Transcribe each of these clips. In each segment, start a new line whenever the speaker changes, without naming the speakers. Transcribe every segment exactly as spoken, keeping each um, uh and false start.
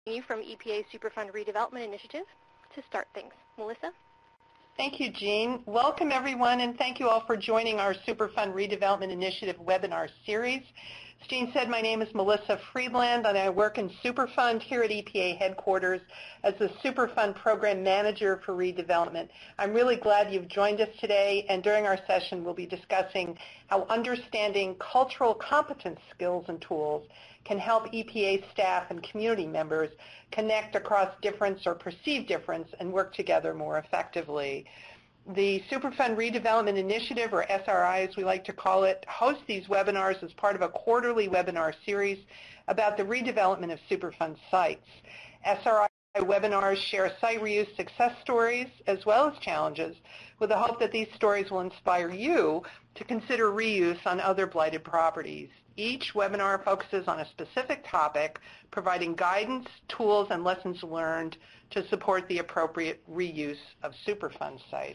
you from E P A Superfund Redevelopment Initiative to start things. Melissa?
Thank you, Jean. Welcome, everyone, and thank you all for joining our Superfund Redevelopment Initiative webinar series. As Jean said, my name is Melissa Friedland, and I work in Superfund here at E P A headquarters as the Superfund Program Manager for Redevelopment. I'm really glad you've joined us today, and during our session, we'll be discussing how understanding cultural competence skills and tools can help E P A staff and community members connect across difference or perceived difference and work together more effectively. The Superfund Redevelopment Initiative, or S R I as we like to call it, hosts these webinars as part of a quarterly webinar series about the redevelopment of Superfund sites. S R I webinars share site reuse success stories as well as challenges, with the hope that these stories will inspire you to consider reuse on other blighted properties. Each webinar focuses on a specific topic, providing guidance, tools, and lessons learned to support the appropriate reuse of Superfund sites.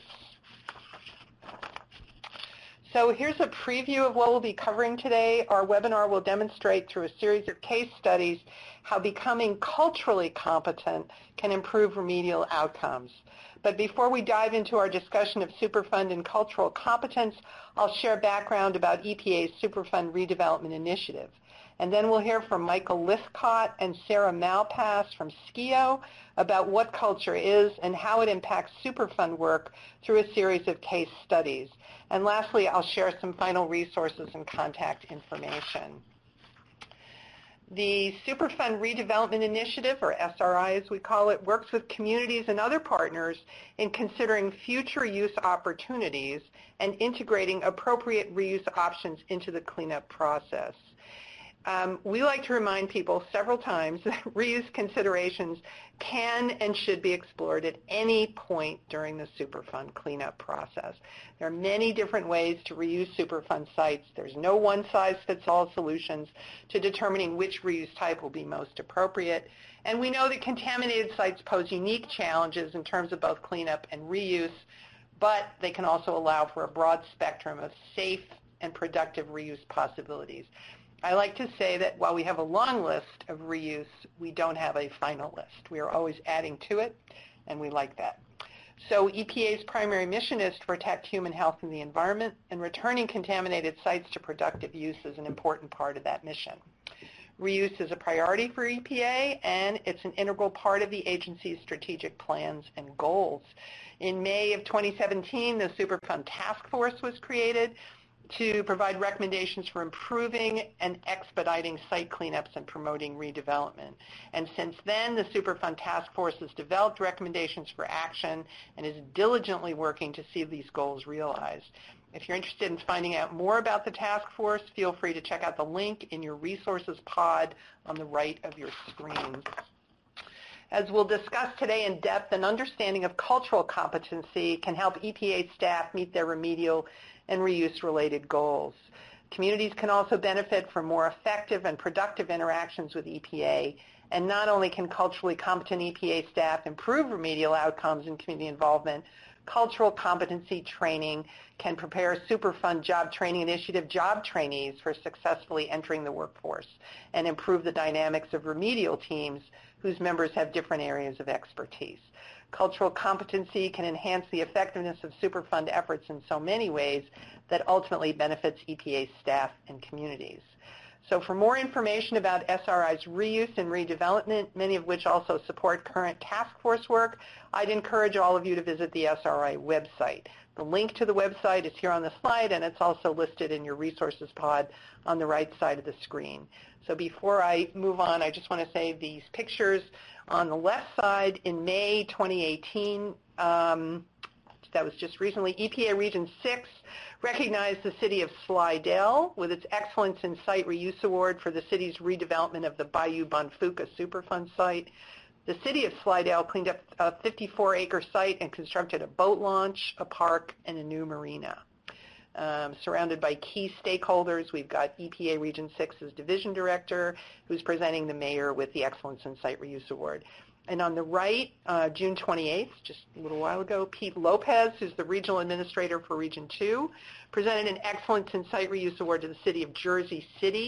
So here's a preview of what we'll be covering today. Our webinar will demonstrate through a series of case studies how becoming culturally competent can improve remedial outcomes. But before we dive into our discussion of Superfund and cultural competence, I'll share background about E P A's Superfund Redevelopment Initiative. And then we'll hear from Michael Lithcott and Sarah Malpass from SCIO about what culture is and how it impacts Superfund work through a series of case studies. And lastly, I'll share some final resources and contact information. The Superfund Redevelopment Initiative, or S R I as we call it, works with communities and other partners in considering future use opportunities and integrating appropriate reuse options into the cleanup process. Um, we like to remind people several times that reuse considerations can and should be explored at any point during the Superfund cleanup process. There are many different ways to reuse Superfund sites. There's no one-size-fits-all solutions to determining which reuse type will be most appropriate. And we know that contaminated sites pose unique challenges in terms of both cleanup and reuse, but they can also allow for a broad spectrum of safe and productive reuse possibilities. I like to say that while we have a long list of reuse, we don't have a final list. We are always adding to it, and we like that. So E P A's primary mission is to protect human health and the environment, and returning contaminated sites to productive use is an important part of that mission. Reuse is a priority for E P A, and it's an integral part of the agency's strategic plans and goals. In May of twenty seventeen, the Superfund Task Force was created to provide recommendations for improving and expediting site cleanups and promoting redevelopment. And since then, the Superfund Task Force has developed recommendations for action and is diligently working to see these goals realized. If you're interested in finding out more about the task force, feel free to check out the link in your resources pod on the right of your screen. As we'll discuss today in depth, an understanding of cultural competency can help E P A staff meet their remedial and reuse-related goals. Communities can also benefit from more effective and productive interactions with E P A, and not only can culturally competent E P A staff improve remedial outcomes and community involvement, cultural competency training can prepare Superfund Job Training Initiative job trainees for successfully entering the workforce and improve the dynamics of remedial teams whose members have different areas of expertise. Cultural competency can enhance the effectiveness of Superfund efforts in so many ways that ultimately benefits E P A staff and communities. So for more information about S R I's reuse and redevelopment, many of which also support current task force work, I'd encourage all of you to visit the S R I website. The link to the website is here on the slide, and it's also listed in your resources pod on the right side of the screen. So before I move on, I just want to say these pictures on the left side in May twenty eighteen, um, that was just recently, E P A Region six recognized the city of Slidell with its Excellence in Site Reuse Award for the city's redevelopment of the Bayou Bonfuca Superfund site. The city of Slidell cleaned up a fifty-four acre site and constructed a boat launch, a park, and a new marina. Um, surrounded by key stakeholders, we've got E P A Region six's Division Director, who's presenting the mayor with the Excellence in Site Reuse Award. And on the right, uh, June twenty-eighth, just a little while ago, Pete Lopez, who's the Regional Administrator for Region two, presented an Excellence in Site Reuse Award to the City of Jersey City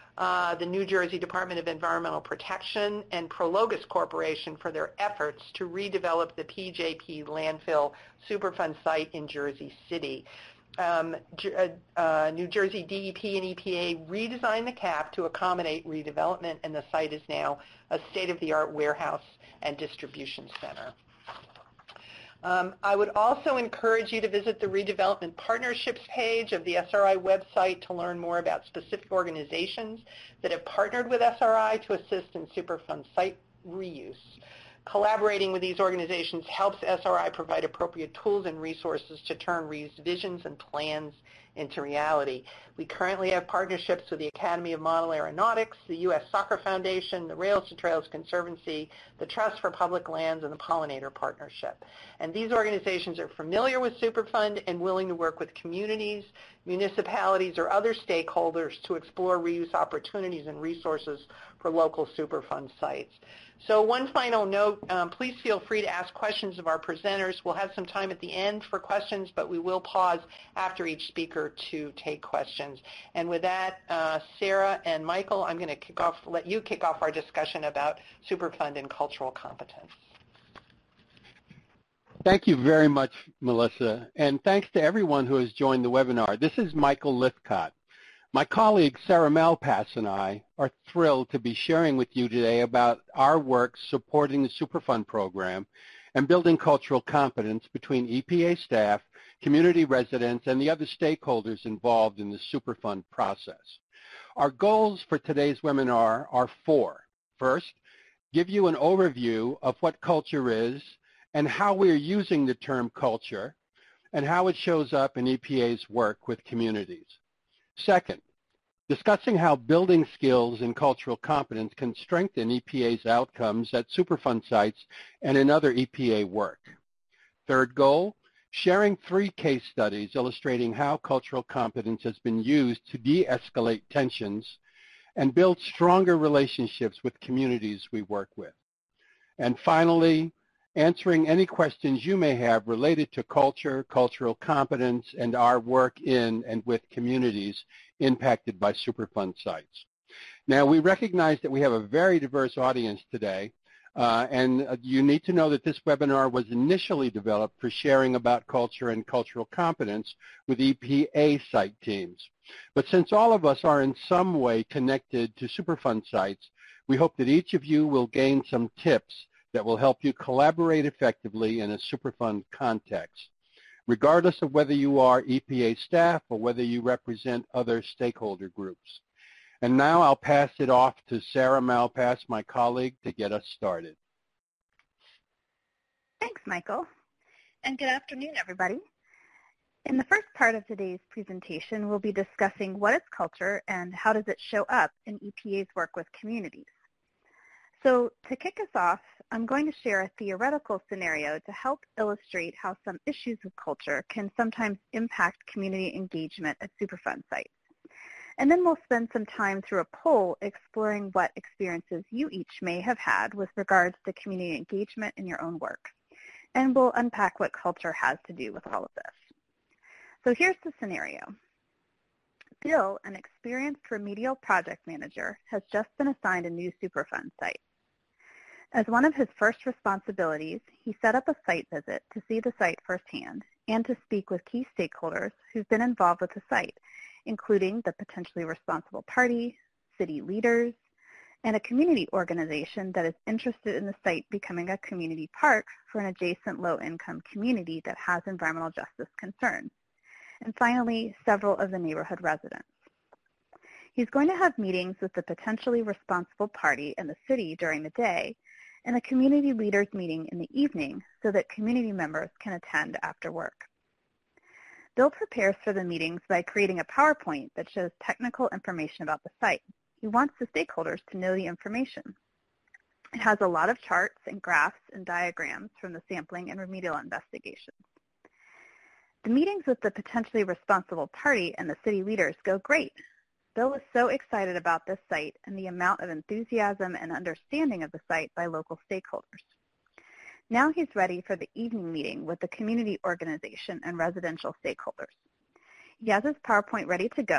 uh, the New Jersey Department of Environmental Protection, and Prologis Corporation for their efforts to redevelop the P J P landfill Superfund site in Jersey City. Um, uh, uh, New Jersey D E P and E P A redesigned the cap to accommodate redevelopment, and the site is now a state-of-the-art warehouse and distribution center. Um, I would also encourage you to visit the Redevelopment Partnerships page of the S R I website to learn more about specific organizations that have partnered with S R I to assist in Superfund site reuse. Collaborating with these organizations helps S R I provide appropriate tools and resources to turn reused visions and plans into reality. We currently have partnerships with the Academy of Model Aeronautics, the U S Soccer Foundation, the Rails to Trails Conservancy, the Trust for Public Lands, and the Pollinator Partnership. And these organizations are familiar with Superfund and willing to work with communities, municipalities, or other stakeholders to explore reuse opportunities and resources for local Superfund sites. So one final note, um, please feel free to ask questions of our presenters. We'll have some time at the end for questions, but we will pause after each speaker to take questions. And with that, uh, Sarah and Michael, I'm going to kick off, let you kick off our discussion about Superfund and cultural competence.
Thank you very much, Melissa, and thanks to everyone who has joined the webinar. This is Michael Lithcott. My colleague Sarah Malpass and I are thrilled to be sharing with you today about our work supporting the Superfund program and building cultural competence between E P A staff, community residents, and the other stakeholders involved in the Superfund process. Our goals for today's webinar are four. First, give you an overview of what culture is and how we are using the term culture and how it shows up in E P A's work with communities. Second, discussing how building skills and cultural competence can strengthen E P A's outcomes at Superfund sites and in other E P A work. Third goal, sharing three case studies illustrating how cultural competence has been used to de-escalate tensions and build stronger relationships with communities we work with. And finally, answering any questions you may have related to culture, cultural competence, and our work in and with communities impacted by Superfund sites. Now, we recognize that we have a very diverse audience today, uh, and uh, you need to know that this webinar was initially developed for sharing about culture and cultural competence with E P A site teams. But since all of us are in some way connected to Superfund sites, we hope that each of you will gain some tips that will help you collaborate effectively in a Superfund context, regardless of whether you are E P A staff or whether you represent other stakeholder groups. And now I'll pass it off to Sarah Malpass, my colleague, to get us started.
Thanks, Michael. And good afternoon, everybody. In the first part of today's presentation, we'll be discussing what is culture and how does it show up in E P A's work with communities. So to kick us off, I'm going to share a theoretical scenario to help illustrate how some issues of culture can sometimes impact community engagement at Superfund sites. And then we'll spend some time through a poll exploring what experiences you each may have had with regards to community engagement in your own work. And we'll unpack what culture has to do with all of this. So here's the scenario. Bill, an experienced remedial project manager, has just been assigned a new Superfund site. As one of his first responsibilities, he set up a site visit to see the site firsthand and to speak with key stakeholders who've been involved with the site, including the potentially responsible party, city leaders, and a community organization that is interested in the site becoming a community park for an adjacent low-income community that has environmental justice concerns. And finally, several of the neighborhood residents. He's going to have meetings with the potentially responsible party and the city during the day, and a community leaders meeting in the evening so that community members can attend after work. Bill prepares for the meetings by creating a PowerPoint that shows technical information about the site. He wants the stakeholders to know the information. It has a lot of charts and graphs and diagrams from the sampling and remedial investigations. The meetings with the potentially responsible party and the city leaders go great. Bill is so excited about this site and the amount of enthusiasm and understanding of the site by local stakeholders. Now he's ready for the evening meeting with the community organization and residential stakeholders. He has his PowerPoint ready to go,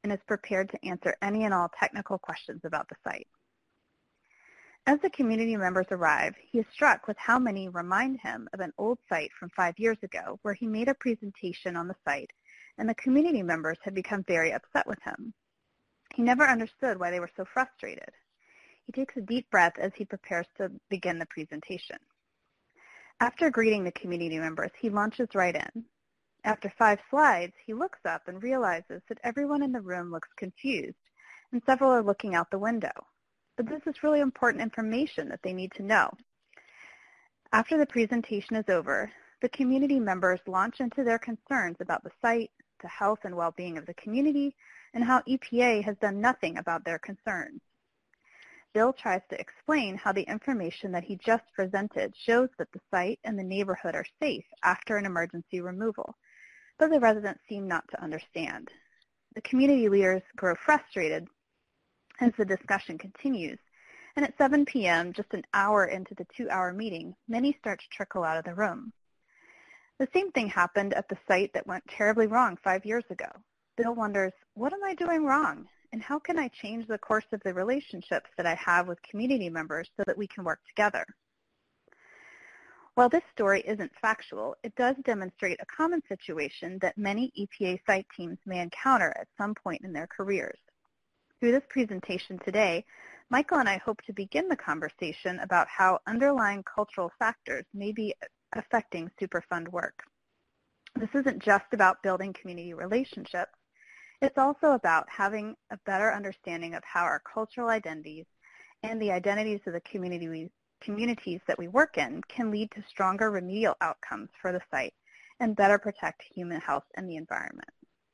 and is prepared to answer any and all technical questions about the site. As the community members arrive, he is struck with how many remind him of an old site from five years ago where he made a presentation on the site and the community members had become very upset with him. He never understood why they were so frustrated. He takes a deep breath as he prepares to begin the presentation. After greeting the community members, he launches right in. After five slides, he looks up and realizes that everyone in the room looks confused and several are looking out the window. But this is really important information that they need to know. After the presentation is over, the community members launch into their concerns about the site, the health and well-being of the community, and how E P A has done nothing about their concerns. Bill tries to explain how the information that he just presented shows that the site and the neighborhood are safe after an emergency removal, but the residents seem not to understand. The community leaders grow frustrated as the discussion continues, and at seven p m, just an hour into the two-hour meeting, many start to trickle out of the room. The same thing happened at the site that went terribly wrong five years ago. Bill wonders, what am I doing wrong? And how can I change the course of the relationships that I have with community members so that we can work together? While this story isn't factual, it does demonstrate a common situation that many E P A site teams may encounter at some point in their careers. Through this presentation today, Michael and I hope to begin the conversation about how underlying cultural factors may be affecting Superfund work. This isn't just about building community relationships. It's also about having a better understanding of how our cultural identities and the identities of the community we, communities that we work in can lead to stronger remedial outcomes for the site and better protect human health and the environment.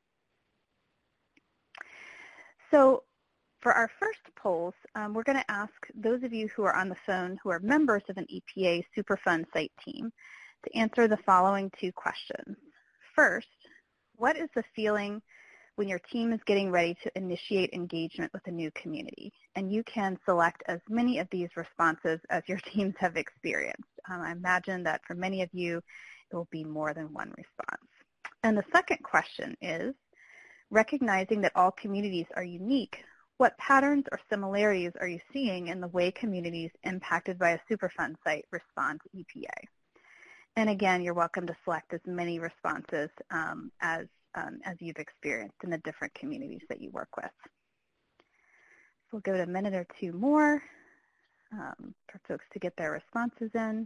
So for our first polls, um, we're going to ask those of you who are on the phone who are members of an E P A Superfund site team to answer the following two questions. First, what is the feeling when your team is getting ready to initiate engagement with a new community? And you can select as many of these responses as your teams have experienced. Um, I imagine that for many of you, it will be more than one response. And the second question is, recognizing that all communities are unique, what patterns or similarities are you seeing in the way communities impacted by a Superfund site respond to E P A? And again, you're welcome to select as many responses um, as Um, as you've experienced in the different communities that you work with. So we'll give it a minute or two more um, for folks to get their responses in.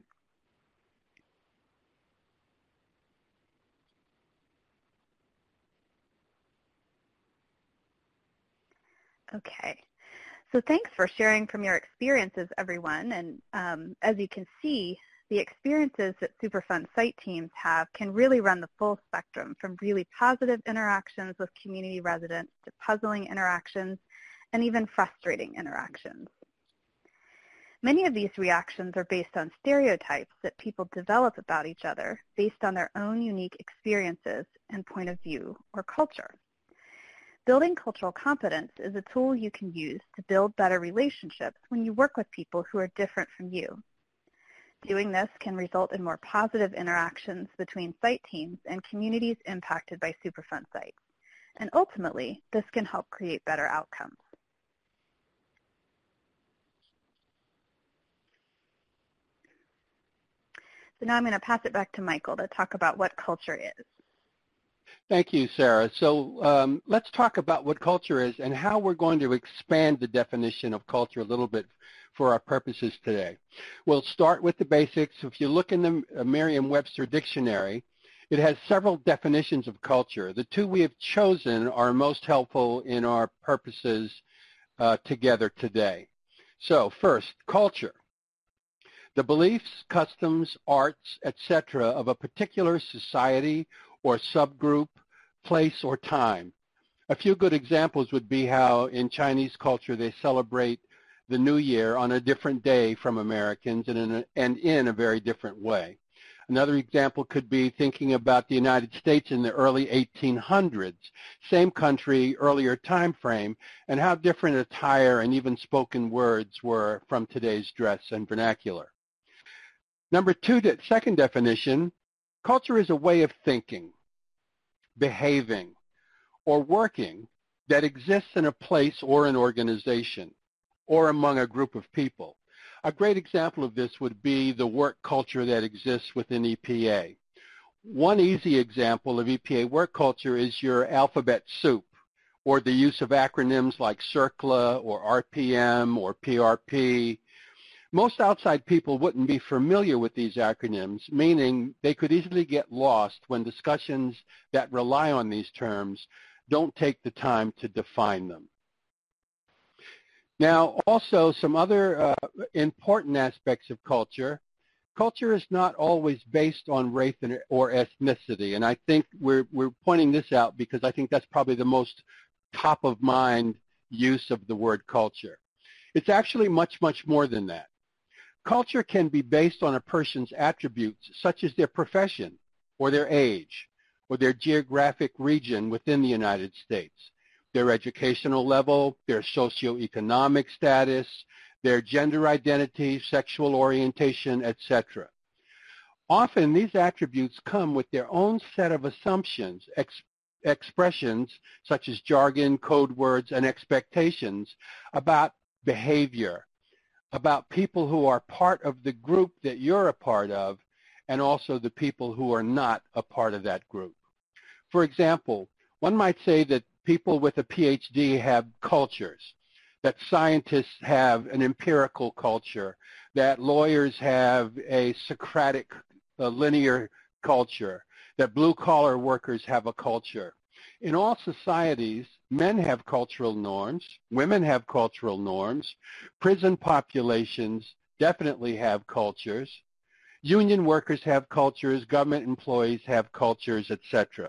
Okay, so thanks for sharing from your experiences, everyone. And um, as you can see, the experiences that Superfund site teams have can really run the full spectrum, from really positive interactions with community residents to puzzling interactions and even frustrating interactions. Many of these reactions are based on stereotypes that people develop about each other based on their own unique experiences and point of view or culture. Building cultural competence is a tool you can use to build better relationships when you work with people who are different from you. Doing this can result in more positive interactions between site teams and communities impacted by Superfund sites. And ultimately, this can help create better outcomes. So now I'm going to pass it back to Michael to talk about what culture is.
Thank you, Sarah. So um, let's talk about what culture is and how we're going to expand the definition of culture a little bit for our purposes today. We'll start with the basics. If you look in the Merriam-Webster dictionary, it has several definitions of culture. The two we have chosen are most helpful in our purposes uh, together today. So first, culture. The beliefs, customs, arts, et cetera of a particular society or subgroup, place, or time. A few good examples would be how in Chinese culture they celebrate the New Year on a different day from Americans and in a, and in a very different way. Another example could be thinking about the United States in the early eighteen hundreds, same country, earlier time frame, and how different attire and even spoken words were from today's dress and vernacular. Number two, second definition, culture is a way of thinking, behaving, or working that exists in a place or an organization or among a group of people. A great example of this would be the work culture that exists within E P A. One easy example of E P A work culture is your alphabet soup, or the use of acronyms like CERCLA or R P M or P R P. Most outside people wouldn't be familiar with these acronyms, meaning they could easily get lost when discussions that rely on these terms don't take the time to define them. Now, also some other uh, important aspects of culture. Culture is not always based on race or ethnicity, and I think we're, we're pointing this out because I think that's probably the most top of mind use of the word culture. It's actually much, much more than that. Culture can be based on a person's attributes such as their profession or their age or their geographic region within the United States, their educational level, their socioeconomic status, their gender identity, sexual orientation, et cetera. Often these attributes come with their own set of assumptions, ex expressions such as jargon, code words, and expectations about behavior, about people who are part of the group that you're a part of, and also the people who are not a part of that group. For example, one might say that people with a P H D have cultures, that scientists have an empirical culture, that lawyers have a Socratic a linear culture, that blue-collar workers have a culture. In all societies, men have cultural norms, women have cultural norms, prison populations definitely have cultures, union workers have cultures, government employees have cultures, et cetera.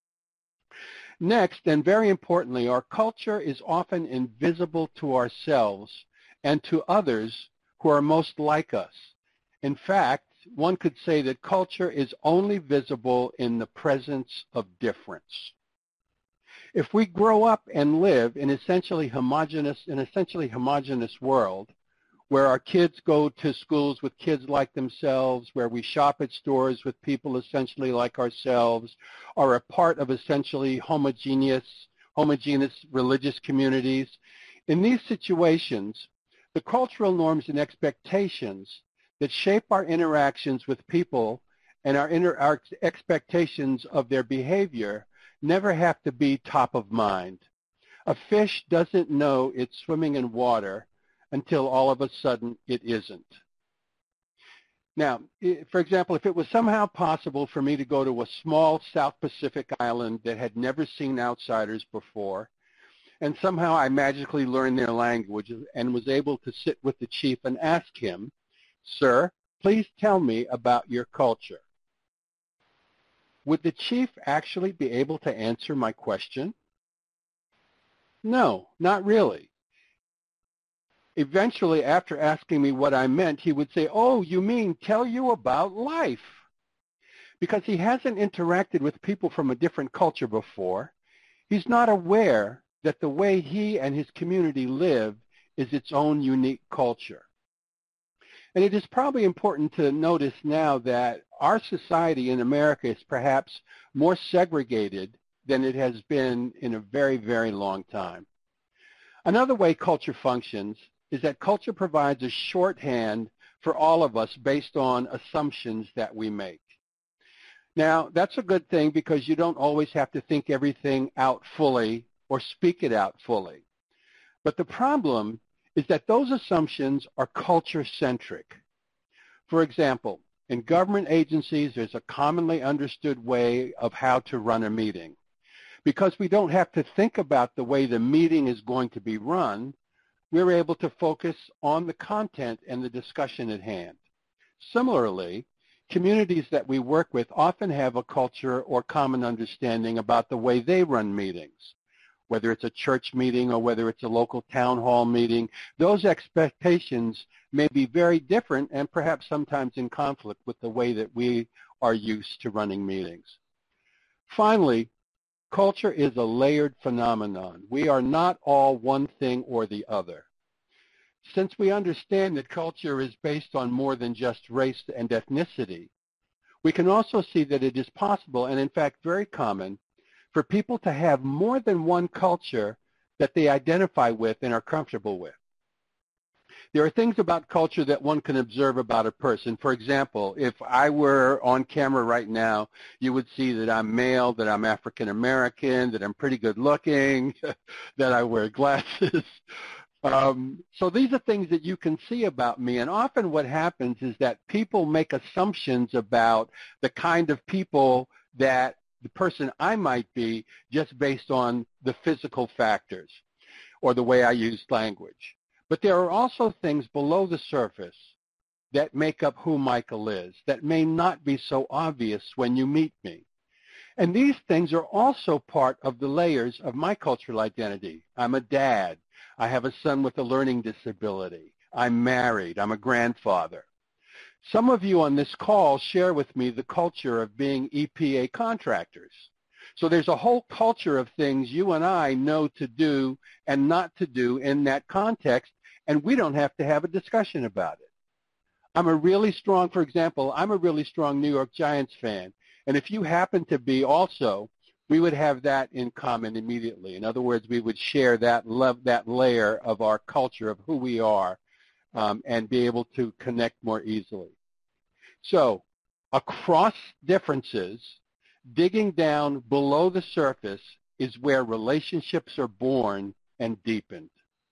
Next, and very importantly, our culture is often invisible to ourselves and to others who are most like us. In fact, one could say that culture is only visible in the presence of difference. If we grow up and live in essentially homogeneous, an essentially homogeneous world, where our kids go to schools with kids like themselves, where we shop at stores with people essentially like ourselves, are a part of essentially homogeneous, homogeneous religious communities, in these situations, the cultural norms and expectations that shape our interactions with people and our, inter our expectations of their behavior never have to be top of mind. A fish doesn't know it's swimming in water until all of a sudden it isn't. Now, for example, if it was somehow possible for me to go to a small South Pacific island that had never seen outsiders before, and somehow I magically learned their language and was able to sit with the chief and ask him, "Sir, please tell me about your culture," would the chief actually be able to answer my question? No, not really. Eventually, after asking me what I meant, he would say, "Oh, you mean tell you about life?" Because he hasn't interacted with people from a different culture before, he's not aware that the way he and his community live is its own unique culture. And it is probably important to notice now that our society in America is perhaps more segregated than it has been in a very, very long time. Another way culture functions is that culture provides a shorthand for all of us based on assumptions that we make. Now, that's a good thing because you don't always have to think everything out fully or speak it out fully. But the problem is that those assumptions are culture-centric. For example, in government agencies, there's a commonly understood way of how to run a meeting. Because we don't have to think about the way the meeting is going to be run, we're able to focus on the content and the discussion at hand. Similarly, communities that we work with often have a culture or common understanding about the way they run meetings. Whether it's a church meeting or whether it's a local town hall meeting, those expectations may be very different and perhaps sometimes in conflict with the way that we are used to running meetings. Finally, culture is a layered phenomenon. We are not all one thing or the other. Since we understand that culture is based on more than just race and ethnicity, we can also see that it is possible and in fact very common for people to have more than one culture that they identify with and are comfortable with. There are things about culture that one can observe about a person. For example, if I were on camera right now, you would see that I'm male, that I'm African American, that I'm pretty good looking, that I wear glasses. Um, so these are things that you can see about me, and often what happens is that people make assumptions about the kind of people that the person I might be just based on the physical factors or the way I use language. But there are also things below the surface that make up who Michael is that may not be so obvious when you meet me. And these things are also part of the layers of my cultural identity. I'm a dad. I have a son with a learning disability. I'm married. I'm a grandfather. Some of you on this call share with me the culture of being E P A contractors. So there's a whole culture of things you and I know to do and not to do in that context, and we don't have to have a discussion about it. I'm a really strong, for example, I'm a really strong New York Giants fan, and if you happen to be also, we would have that in common immediately. In other words, we would share that, love, that layer of our culture of who we are um, and be able to connect more easily. So across differences, digging down below the surface is where relationships are born and deepened.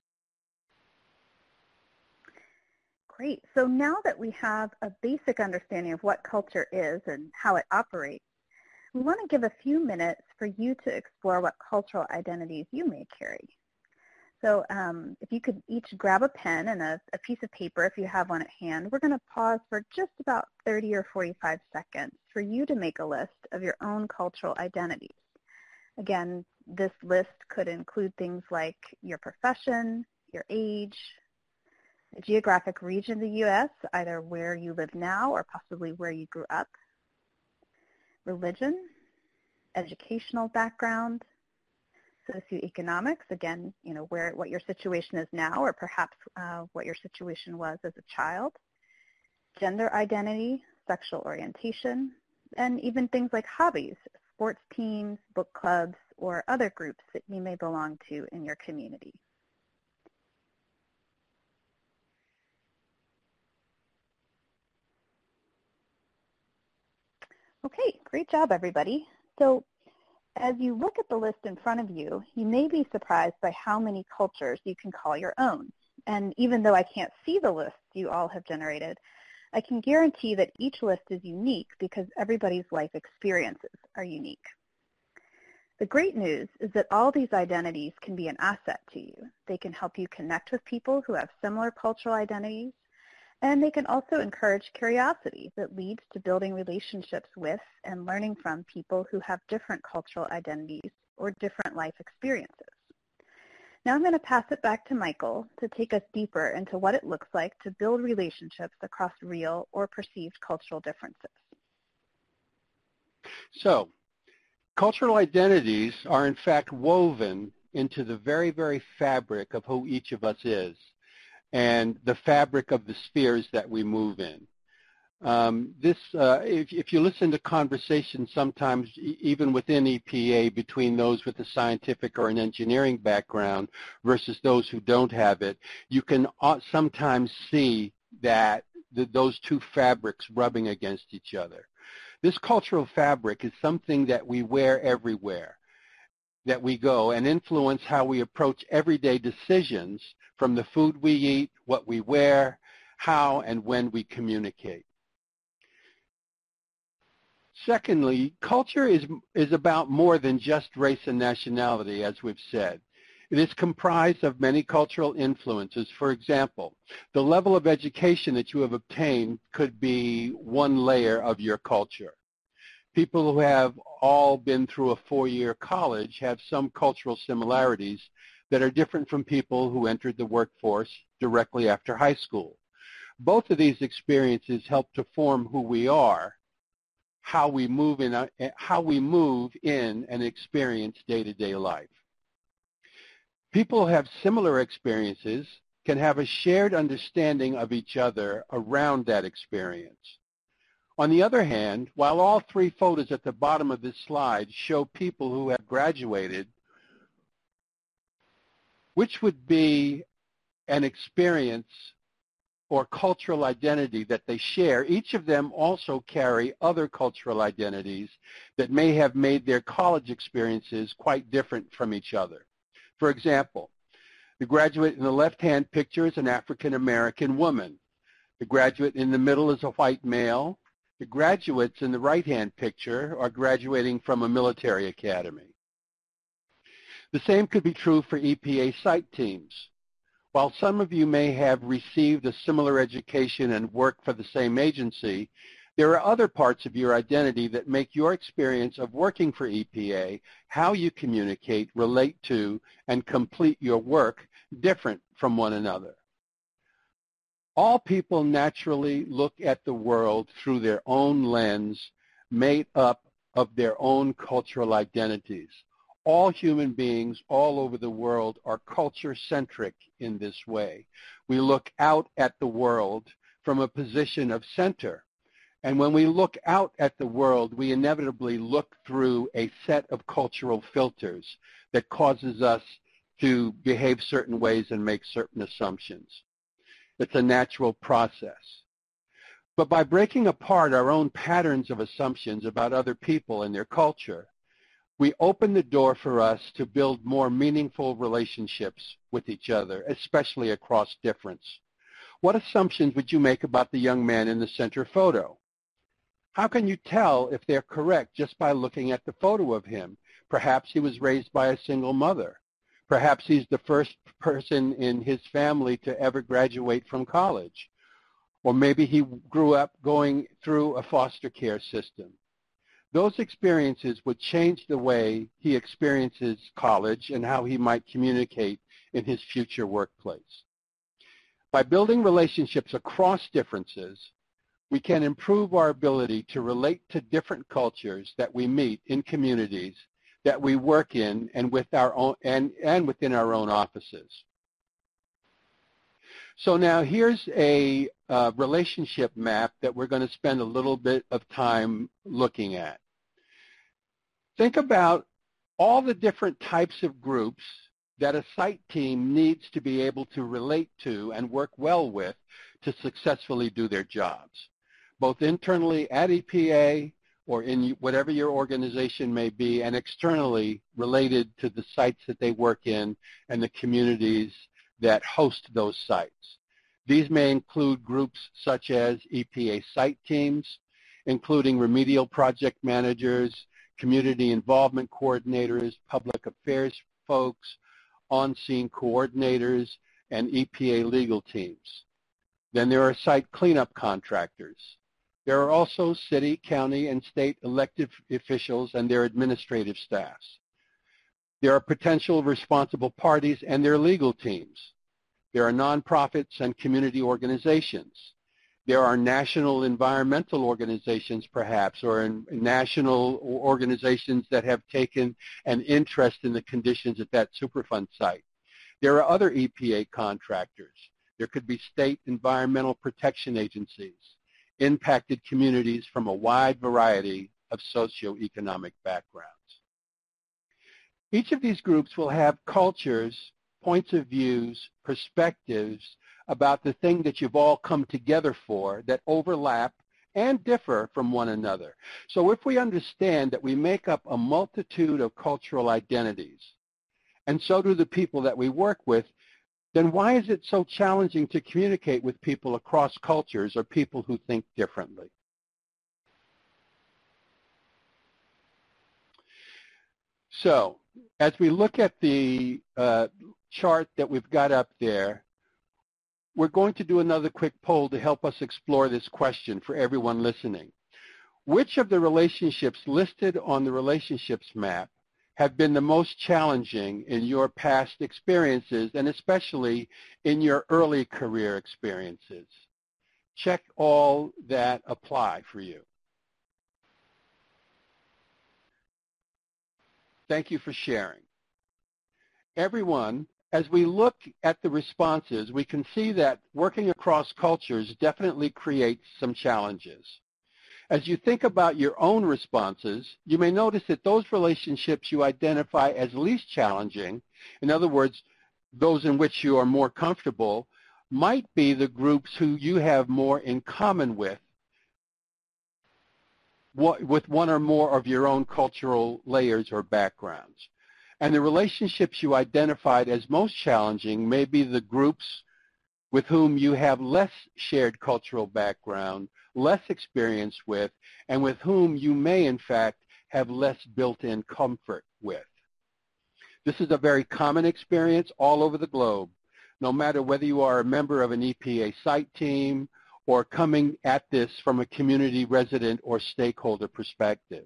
Great. So now that we have a basic understanding of what culture is and how it operates, we want to give a few minutes for you to explore what cultural identities you may carry. So um, if you could each grab a pen and a, a piece of paper if you have one at hand, we're going to pause for just about thirty or forty-five seconds for you to make a list of your own cultural identities. Again, this list could include things like your profession, your age, the geographic region of the U S, either where you live now or possibly where you grew up, religion, educational background, socioeconomics, again, you know, where what your situation is now or perhaps uh, what your situation was as a child, gender identity, sexual orientation, and even things like hobbies, sports teams, book clubs, or other groups that you may belong to in your community. Okay, great job, everybody. So as you look at the list in front of you, you may be surprised by how many cultures you can call your own. And even though I can't see the lists you all have generated, I can guarantee that each list is unique because everybody's life experiences are unique. The great news is that all these identities can be an asset to you. They can help you connect with people who have similar cultural identities, and they can also encourage curiosity that leads to building relationships with and learning from people who have different cultural identities or different life experiences. Now I'm going to pass it back to Michael to take us deeper into what it looks like to build relationships across real or perceived cultural differences.
So, cultural identities are in fact woven into the very, very fabric of who each of us is, and the fabric of the spheres that we move in. Um, this, uh, if, if you listen to conversations sometimes e- even within E P A between those with a scientific or an engineering background versus those who don't have it, you can uh, sometimes see that the, those two fabrics rubbing against each other. This cultural fabric is something that we wear everywhere that we go and influence how we approach everyday decisions, from the food we eat, what we wear, how and when we communicate. Secondly, culture is, is about more than just race and nationality, as we've said. It is comprised of many cultural influences. For example, the level of education that you have obtained could be one layer of your culture. People who have all been through a four-year college have some cultural similarities that are different from people who entered the workforce directly after high school. Both of these experiences help to form who we are, how we move in, a, how we move in and experience day-to-day life. People who have similar experiences can have a shared understanding of each other around that experience. On the other hand, while all three photos at the bottom of this slide show people who have graduated, which would be an experience or cultural identity that they share, each of them also carry other cultural identities that may have made their college experiences quite different from each other. For example, the graduate in the left-hand picture is an African-American woman. The graduate in the middle is a white male. The graduates in the right-hand picture are graduating from a military academy. The same could be true for E P A site teams. While some of you may have received a similar education and work for the same agency, there are other parts of your identity that make your experience of working for E P A, how you communicate, relate to, and complete your work different from one another. All people naturally look at the world through their own lens, made up of their own cultural identities. All human beings all over the world are culture-centric in this way. We look out at the world from a position of center. And when we look out at the world, we inevitably look through a set of cultural filters that causes us to behave certain ways and make certain assumptions. It's a natural process. But by breaking apart our own patterns of assumptions about other people and their culture, we open the door for us to build more meaningful relationships with each other, especially across difference. What assumptions would you make about the young man in the center photo? How can you tell if they're correct just by looking at the photo of him? Perhaps he was raised by a single mother. Perhaps he's the first person in his family to ever graduate from college. Or maybe he grew up going through a foster care system. Those experiences would change the way he experiences college and how he might communicate in his future workplace. By building relationships across differences, we can improve our ability to relate to different cultures that we meet in communities that we work in and, with our own, and, and within our own offices. So now here's a uh, relationship map that we're going to spend a little bit of time looking at. Think about all the different types of groups that a site team needs to be able to relate to and work well with to successfully do their jobs, both internally at E P A or in whatever your organization may be, and externally related to the sites that they work in and the communities that host those sites. These may include groups such as E P A site teams, including remedial project managers, community involvement coordinators, public affairs folks, on-scene coordinators, and E P A legal teams. Then there are site cleanup contractors. There are also city, county, and state elected officials and their administrative staffs. There are potential responsible parties and their legal teams. There are nonprofits and community organizations. There are national environmental organizations, perhaps, or in national organizations that have taken an interest in the conditions at that Superfund site. There are other E P A contractors. There could be state environmental protection agencies, impacted communities from a wide variety of socioeconomic backgrounds. Each of these groups will have cultures, points of views, perspectives about the thing that you've all come together for that overlap and differ from one another. So if we understand that we make up a multitude of cultural identities, and so do the people that we work with, then why is it so challenging to communicate with people across cultures or people who think differently? So as we look at the uh, chart that we've got up there, we're going to do another quick poll to help us explore this question for everyone listening. Which of the relationships listed on the relationships map have been the most challenging in your past experiences, and especially in your early career experiences? Check all that apply for you. Thank you for sharing. Everyone, as we look at the responses, we can see that working across cultures definitely creates some challenges. As you think about your own responses, you may notice that those relationships you identify as least challenging, in other words, those in which you are more comfortable, might be the groups who you have more in common with, with one or more of your own cultural layers or backgrounds. And the relationships you identified as most challenging may be the groups with whom you have less shared cultural background, less experience with, and with whom you may, in fact, have less built-in comfort with. This is a very common experience all over the globe, no matter whether you are a member of an E P A site team or coming at this from a community resident or stakeholder perspective.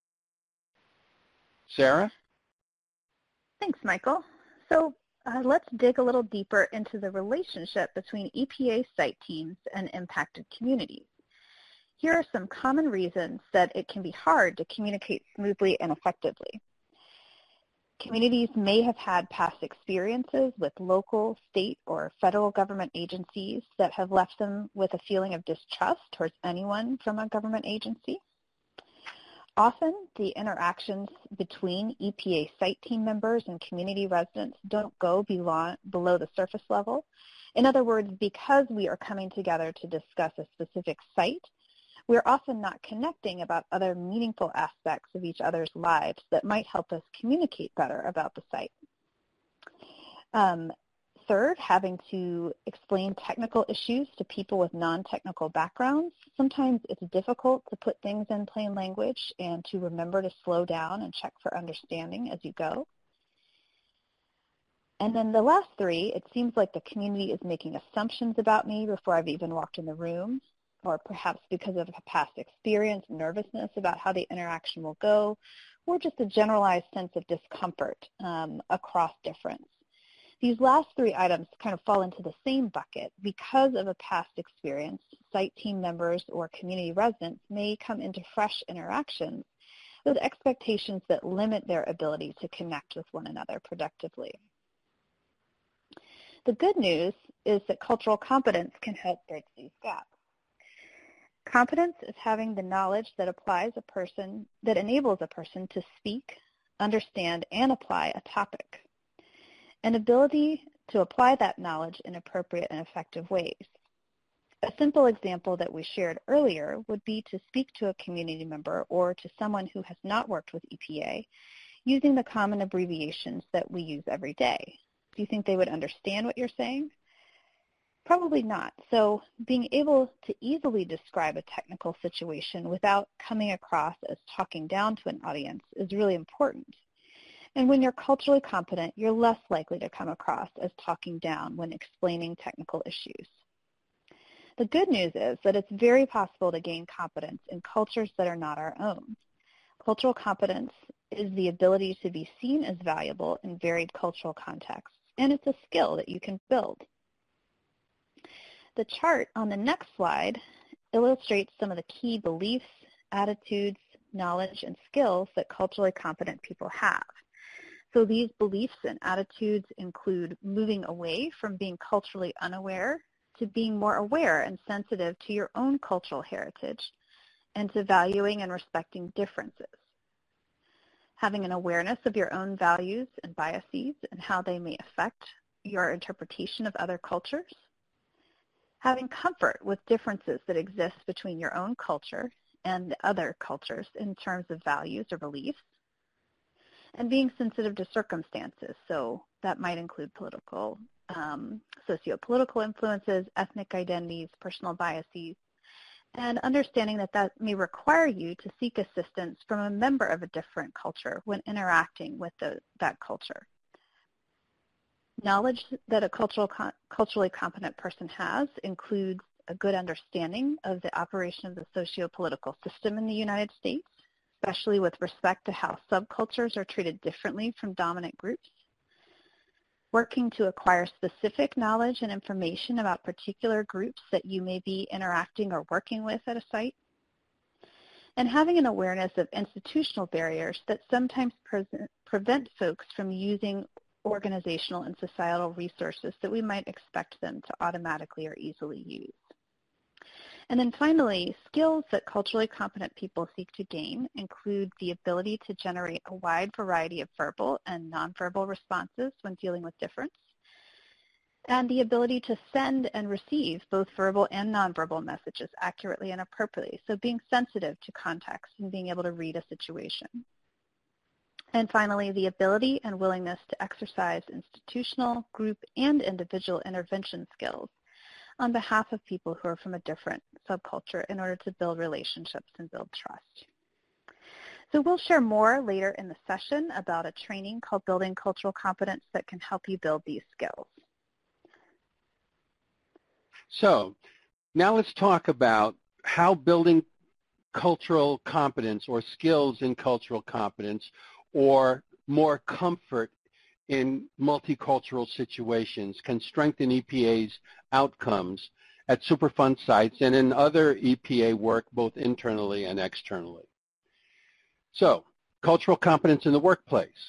Sarah?
Thanks, Michael. So uh, let's dig a little deeper into the relationship between E P A site teams and impacted communities. Here are some common reasons that it can be hard to communicate smoothly and effectively. Communities may have had past experiences with local, state, or federal government agencies that have left them with a feeling of distrust towards anyone from a government agency. Often, the interactions between E P A site team members and community residents don't go below, below the surface level. In other words, because we are coming together to discuss a specific site, we're often not connecting about other meaningful aspects of each other's lives that might help us communicate better about the site. Um, third, having to explain technical issues to people with non-technical backgrounds. Sometimes it's difficult to put things in plain language and to remember to slow down and check for understanding as you go. And then the last three, it seems like the community is making assumptions about me before I've even walked in the room, or perhaps because of a past experience, nervousness about how the interaction will go, or just a generalized sense of discomfort um, across difference. These last three items kind of fall into the same bucket. Because of a past experience, site team members or community residents may come into fresh interactions with expectations that limit their ability to connect with one another productively. The good news is that cultural competence can help bridge these gaps. Competence is having the knowledge that applies a person, that enables a person to speak, understand, and apply a topic. An ability to apply that knowledge in appropriate and effective ways. A simple example that we shared earlier would be to speak to a community member or to someone who has not worked with E P A using the common abbreviations that we use every day. Do you think they would understand what you're saying? Probably not. So being able to easily describe a technical situation without coming across as talking down to an audience is really important. And when you're culturally competent, you're less likely to come across as talking down when explaining technical issues. The good news is that it's very possible to gain competence in cultures that are not our own. Cultural competence is the ability to be seen as valuable in varied cultural contexts, and it's a skill that you can build. The chart on the next slide illustrates some of the key beliefs, attitudes, knowledge, and skills that culturally competent people have. So these beliefs and attitudes include moving away from being culturally unaware to being more aware and sensitive to your own cultural heritage and to valuing and respecting differences. Having an awareness of your own values and biases and how they may affect your interpretation of other cultures. Having comfort with differences that exist between your own culture and other cultures in terms of values or beliefs. And being sensitive to circumstances, so that might include political, um, socio-political influences, ethnic identities, personal biases, and understanding that that may require you to seek assistance from a member of a different culture when interacting with the, that culture. Knowledge that a cultural, culturally competent person has includes a good understanding of the operation of the socio-political system in the United States, especially with respect to how subcultures are treated differently from dominant groups. Working to acquire specific knowledge and information about particular groups that you may be interacting or working with at a site. And having an awareness of institutional barriers that sometimes pre- prevent folks from using organizational and societal resources that we might expect them to automatically or easily use. And then finally, skills that culturally competent people seek to gain include the ability to generate a wide variety of verbal and nonverbal responses when dealing with difference, and the ability to send and receive both verbal and nonverbal messages accurately and appropriately, so being sensitive to context and being able to read a situation. And finally, the ability and willingness to exercise institutional, group, and individual intervention skills on behalf of people who are from a different subculture in order to build relationships and build trust. So we'll share more later in the session about a training called Building Cultural Competence that can help you build these skills.
So now let's talk about how building cultural competence or skills in cultural competence or more comfort in multicultural situations can strengthen E P A's outcomes at Superfund sites and in other E P A work both internally and externally. So, cultural competence in the workplace.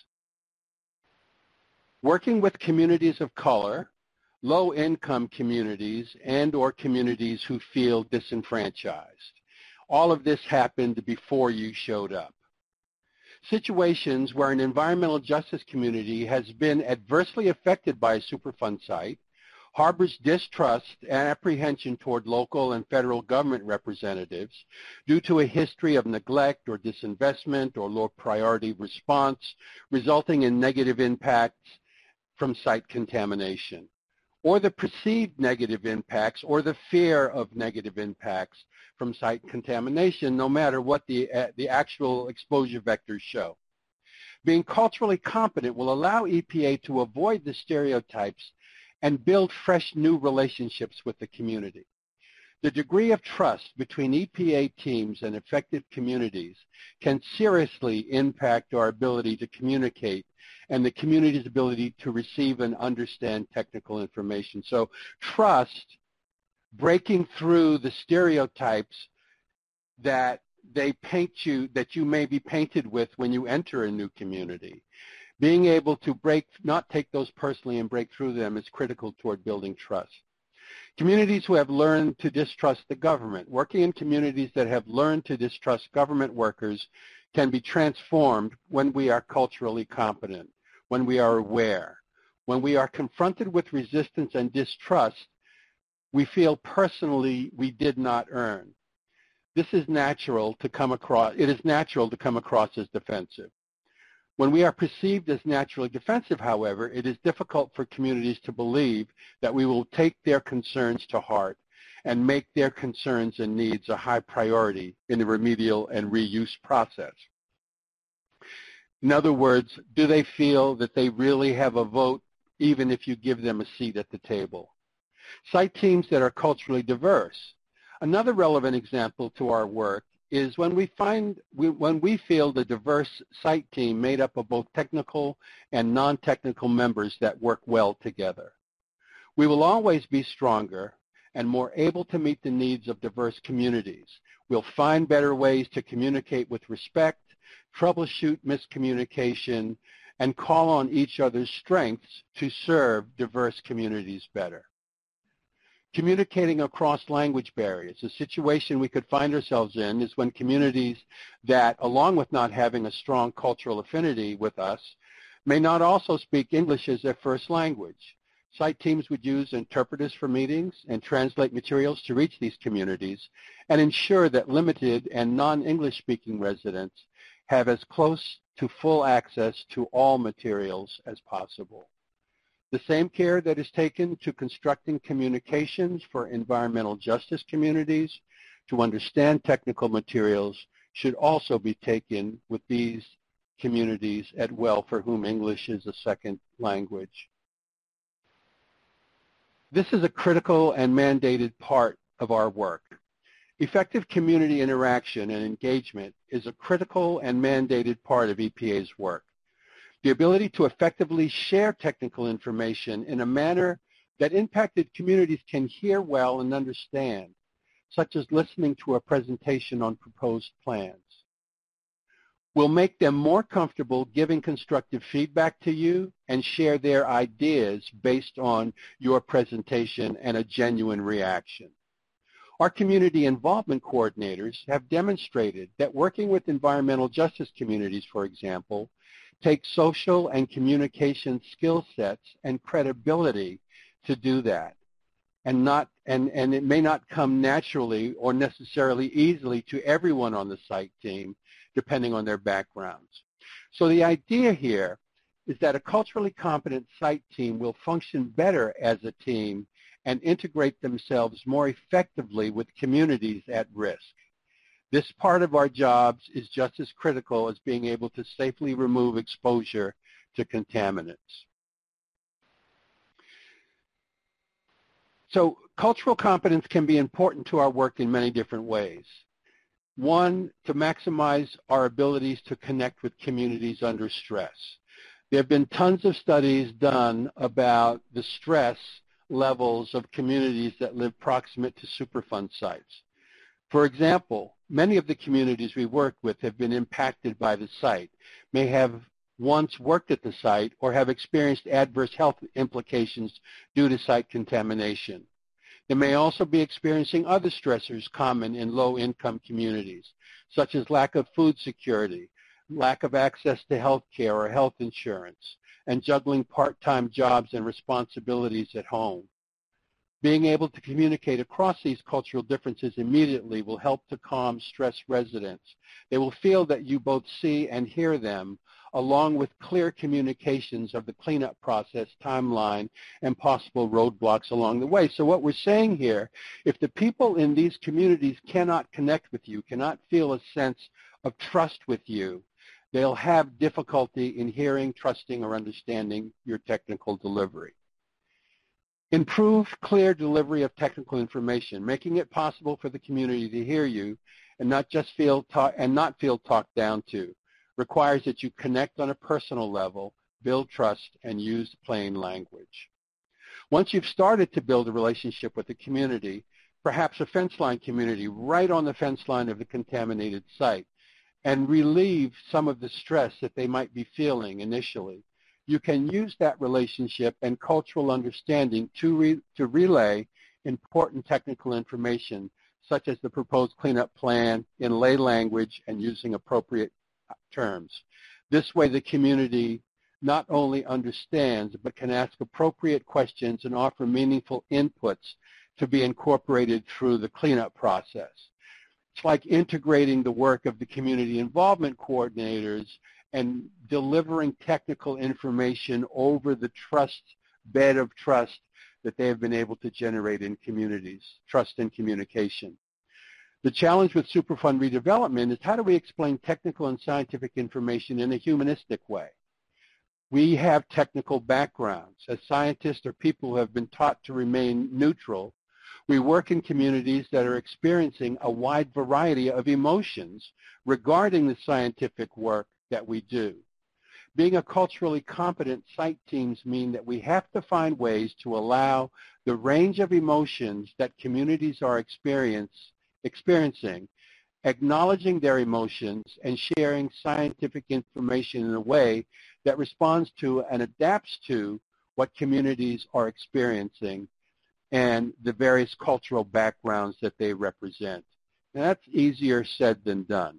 Working with communities of color, low-income communities, and or communities who feel disenfranchised. All of this happened before you showed up. Situations where an environmental justice community has been adversely affected by a Superfund site, harbors distrust and apprehension toward local and federal government representatives due to a history of neglect or disinvestment or low priority response, resulting in negative impacts from site contamination, or the perceived negative impacts or the fear of negative impacts from site contamination, no matter what the, uh, the actual exposure vectors show. Being culturally competent will allow E P A to avoid the stereotypes and build fresh new relationships with the community. The degree of trust between E P A teams and affected communities can seriously impact our ability to communicate and the community's ability to receive and understand technical information. So trust, breaking through the stereotypes that they paint you, that you may be painted with when you enter a new community. Being able to break, not take those personally and break through them is critical toward building trust. Communities who have learned to distrust the government. Working in communities that have learned to distrust government workers can be transformed when we are culturally competent, when we are aware. When we are confronted with resistance and distrust, we feel personally we did not earn. This is natural to come across, it is natural to come across as defensive. When we are perceived as naturally defensive, however, it is difficult for communities to believe that we will take their concerns to heart and make their concerns and needs a high priority in the remedial and reuse process. In other words, do they feel that they really have a vote even if you give them a seat at the table? Site teams that are culturally diverse. Another relevant example to our work is when we find, we, when we field a diverse site team made up of both technical and non-technical members that work well together. We will always be stronger and more able to meet the needs of diverse communities. We'll find better ways to communicate with respect, troubleshoot miscommunication, and call on each other's strengths to serve diverse communities better. Communicating across language barriers. A situation we could find ourselves in is when communities that, along with not having a strong cultural affinity with us, may not also speak English as their first language. Site teams would use interpreters for meetings and translate materials to reach these communities and ensure that limited and non-English speaking residents have as close to full access to all materials as possible. The same care that is taken to constructing communications for environmental justice communities to understand technical materials should also be taken with these communities as well for whom English is a second language. This is a critical and mandated part of our work. Effective community interaction and engagement is a critical and mandated part of E P A's work. The ability to effectively share technical information in a manner that impacted communities can hear well and understand, such as listening to a presentation on proposed plans, will make them more comfortable giving constructive feedback to you and share their ideas based on your presentation and a genuine reaction. Our community involvement coordinators have demonstrated that working with environmental justice communities, for example, takes social and communication skill sets and credibility to do that. And, not, and, and it may not come naturally or necessarily easily to everyone on the site team, depending on their backgrounds. So the idea here is that a culturally competent site team will function better as a team and integrate themselves more effectively with communities at risk. This part of our jobs is just as critical as being able to safely remove exposure to contaminants. So cultural competence can be important to our work in many different ways. One, to maximize our abilities to connect with communities under stress. There have been tons of studies done about the stress levels of communities that live proximate to Superfund sites. For example, many of the communities we work with have been impacted by the site, may have once worked at the site, or have experienced adverse health implications due to site contamination. They may also be experiencing other stressors common in low-income communities, such as lack of food security, lack of access to health care or health insurance, and juggling part-time jobs and responsibilities at home. Being able to communicate across these cultural differences immediately will help to calm stressed residents. They will feel that you both see and hear them, along with clear communications of the cleanup process, timeline, and possible roadblocks along the way. So what we're saying here, if the people in these communities cannot connect with you, cannot feel a sense of trust with you, they'll have difficulty in hearing, trusting, or understanding your technical delivery. Improve clear delivery of technical information, making it possible for the community to hear you and not just feel ta- and not feel talked down to, requires that you connect on a personal level, build trust, and use plain language. Once you've started to build a relationship with the community, perhaps a fence line community right on the fence line of the contaminated site, and relieve some of the stress that they might be feeling initially, you can use that relationship and cultural understanding to, re- to relay important technical information, such as the proposed cleanup plan in lay language and using appropriate terms. This way the community not only understands, but can ask appropriate questions and offer meaningful inputs to be incorporated through the cleanup process. It's like integrating the work of the community involvement coordinators and delivering technical information over the trust bed of trust that they have been able to generate in communities, trust and communication. The challenge with Superfund redevelopment is how do we explain technical and scientific information in a humanistic way? We have technical backgrounds. As scientists or people who have been taught to remain neutral, we work in communities that are experiencing a wide variety of emotions regarding the scientific work that we do. Being a culturally competent site teams mean that we have to find ways to allow the range of emotions that communities are experience, experiencing, acknowledging their emotions and sharing scientific information in a way that responds to and adapts to what communities are experiencing and the various cultural backgrounds that they represent. And that's easier said than done.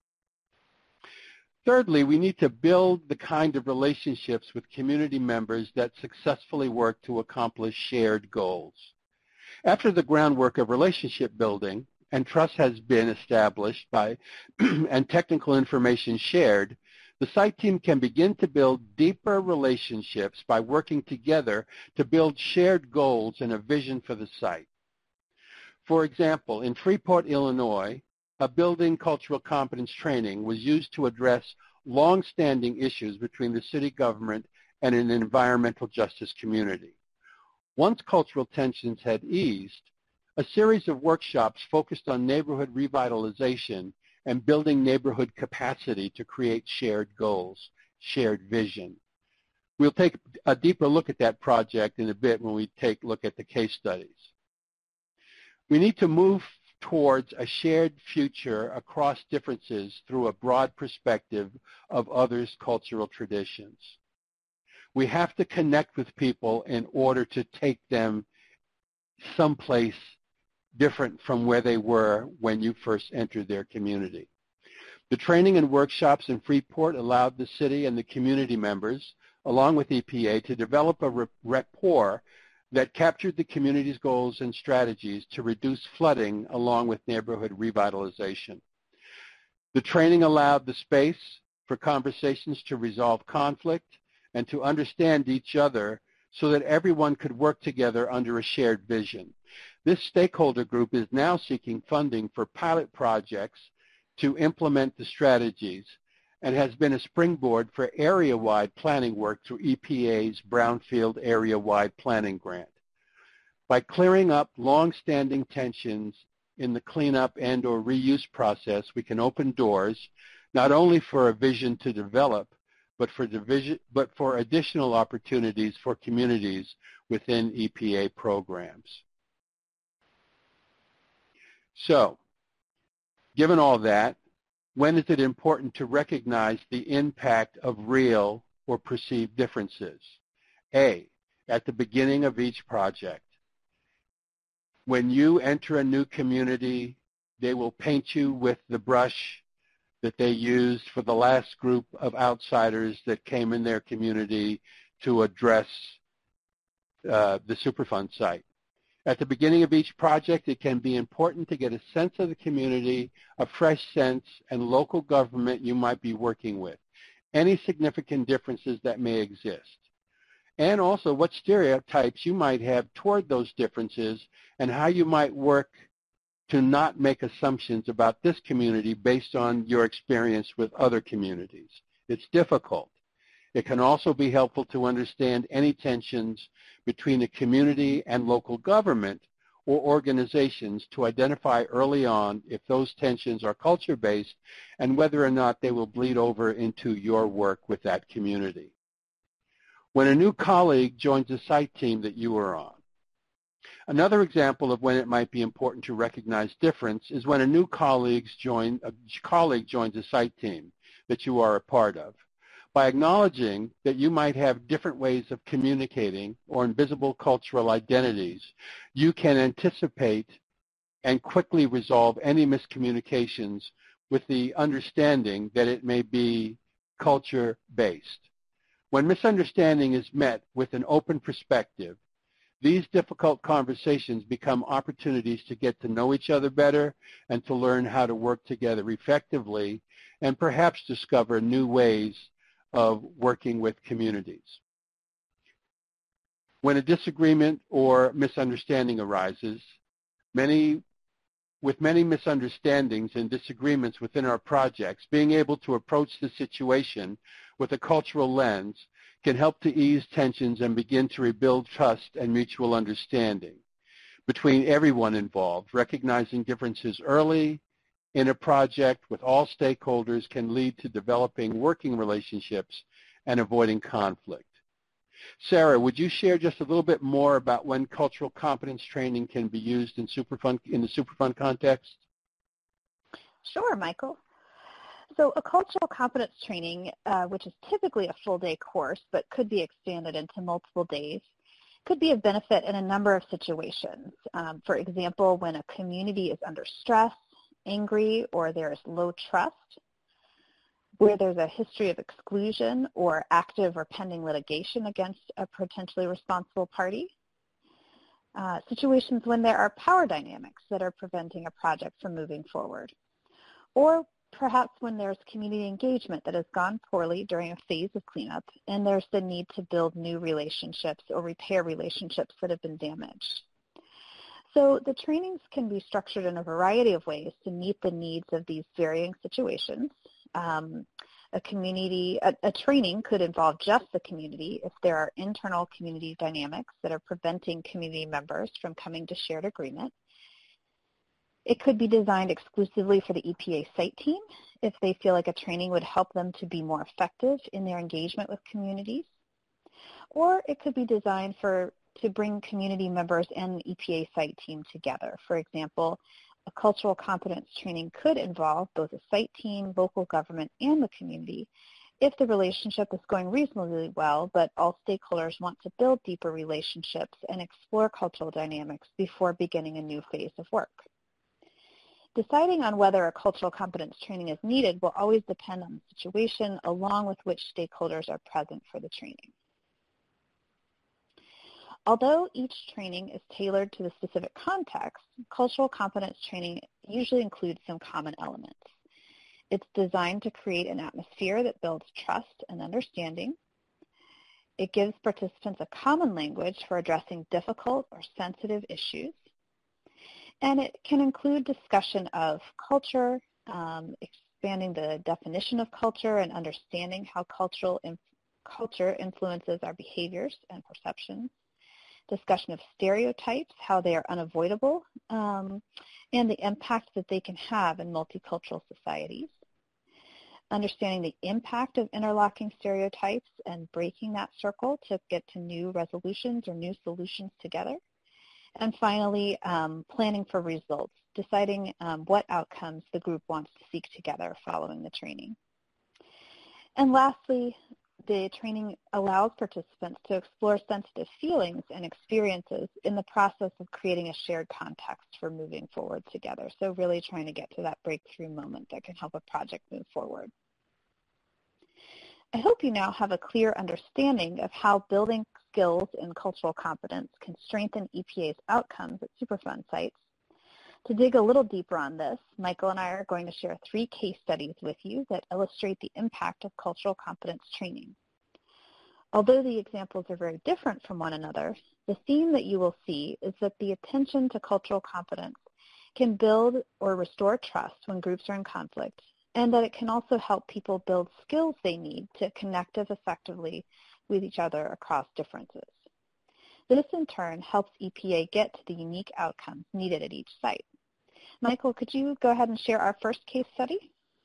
Thirdly, we need to build the kind of relationships with community members that successfully work to accomplish shared goals. After the groundwork of relationship building and trust has been established by and technical information shared, the site team can begin to build deeper relationships by working together to build shared goals and a vision for the site. For example, in Freeport, Illinois, a building cultural competence training was used to address long-standing issues between the city government and an environmental justice community. Once cultural tensions had eased, a series of workshops focused on neighborhood revitalization and building neighborhood capacity to create shared goals, shared vision. We'll take a deeper look at that project in a bit when we take a look at the case studies. We need to move towards a shared future across differences through a broad perspective of others' cultural traditions. We have to connect with people in order to take them someplace different from where they were when you first entered their community. The training and workshops in Freeport allowed the city and the community members, along with E P A, to develop a rapport that captured the community's goals and strategies to reduce flooding along with neighborhood revitalization. The training allowed the space for conversations to resolve conflict and to understand each other so that everyone could work together under a shared vision. This stakeholder group is now seeking funding for pilot projects to implement the strategies and has been a springboard for area-wide planning work through E P A's Brownfield Area-Wide Planning Grant. By clearing up long-standing tensions in the cleanup and or reuse process, we can open doors not only for a vision to develop, but for, division, but for additional opportunities for communities within E P A programs. So, given all that, when is it important to recognize the impact of real or perceived differences? A, at the beginning of each project. When you enter a new community, they will paint you with the brush that they used for the last group of outsiders that came in their community to address uh, the Superfund site. At the beginning of each project, it can be important to get a sense of the community, a fresh sense, and local government you might be working with, any significant differences that may exist, and also what stereotypes you might have toward those differences and how you might work to not make assumptions about this community based on your experience with other communities. It's difficult. It can also be helpful to understand any tensions between a community and local government or organizations to identify early on if those tensions are culture-based and whether or not they will bleed over into your work with that community. When a new colleague joins a site team that you are on. Another example of when it might be important to recognize difference is when a new colleagues join, a colleague joins a site team that you are a part of. By acknowledging that you might have different ways of communicating or invisible cultural identities, you can anticipate and quickly resolve any miscommunications with the understanding that it may be culture-based. When misunderstanding is met with an open perspective, these difficult conversations become opportunities to get to know each other better and to learn how to work together effectively and perhaps discover new ways of working with communities. When a disagreement or misunderstanding arises, many, with many misunderstandings and disagreements within our projects, being able to approach the situation with a cultural lens can help to ease tensions and begin to rebuild trust and mutual understanding between everyone involved. Recognizing differences early in a project with all stakeholders can lead to developing working relationships and avoiding conflict. Sarah, would you share just a little bit more about when cultural competence training can be used in Superfund, in the Superfund context?
Sure, Michael. So a cultural competence training, uh, which is typically a full-day course but could be expanded into multiple days, could be of benefit in a number of situations. Um, for example, when a community is under stress, angry, or there is low trust, where there's a history of exclusion or active or pending litigation against a potentially responsible party, uh, situations when there are power dynamics that are preventing a project from moving forward, or perhaps when there's community engagement that has gone poorly during a phase of cleanup and there's the need to build new relationships or repair relationships that have been damaged. So the trainings can be structured in a variety of ways to meet the needs of these varying situations. Um, a community, a, a training could involve just the community if there are internal community dynamics that are preventing community members from coming to shared agreement. It could be designed exclusively for the E P A site team if they feel like a training would help them to be more effective in their engagement with communities. Or it could be designed for to bring community members and the E P A site team together. For example, a cultural competence training could involve both a site team, local government, and the community if the relationship is going reasonably well, but all stakeholders want to build deeper relationships and explore cultural dynamics before beginning a new phase of work. Deciding on whether a cultural competence training is needed will always depend on the situation along with which stakeholders are present for the training. Although each training is tailored to the specific context, cultural competence training usually includes some common elements. It's designed to create an atmosphere that builds trust and understanding. It gives participants a common language for addressing difficult or sensitive issues. And it can include discussion of culture, um, expanding the definition of culture and understanding how cultural inf- culture influences our behaviors and perceptions, discussion of stereotypes, how they are unavoidable, um, and the impact that they can have in multicultural societies, understanding the impact of interlocking stereotypes and breaking that circle to get to new resolutions or new solutions together. And finally, um, planning for results, deciding um, what outcomes the group wants to seek together following the training. And lastly, the training allows participants to explore sensitive feelings and experiences in the process of creating a shared context for moving forward together. So really trying to get to that breakthrough moment that can help a project move forward. I hope you now have a clear understanding of how building skills in cultural competence can strengthen E P A's outcomes at Superfund sites. To dig a little deeper on this, Michael and I are going to share three case studies with you that illustrate the impact of cultural competence training. Although the examples are very different from one another, the theme that you will see is that the attention to cultural competence can build or restore trust when groups are in conflict, and that it can also help people build skills they need to connect as effectively with each other across differences. This, in turn, helps E P A get to the unique outcomes needed at each site. Michael, could you go ahead and share our first case study?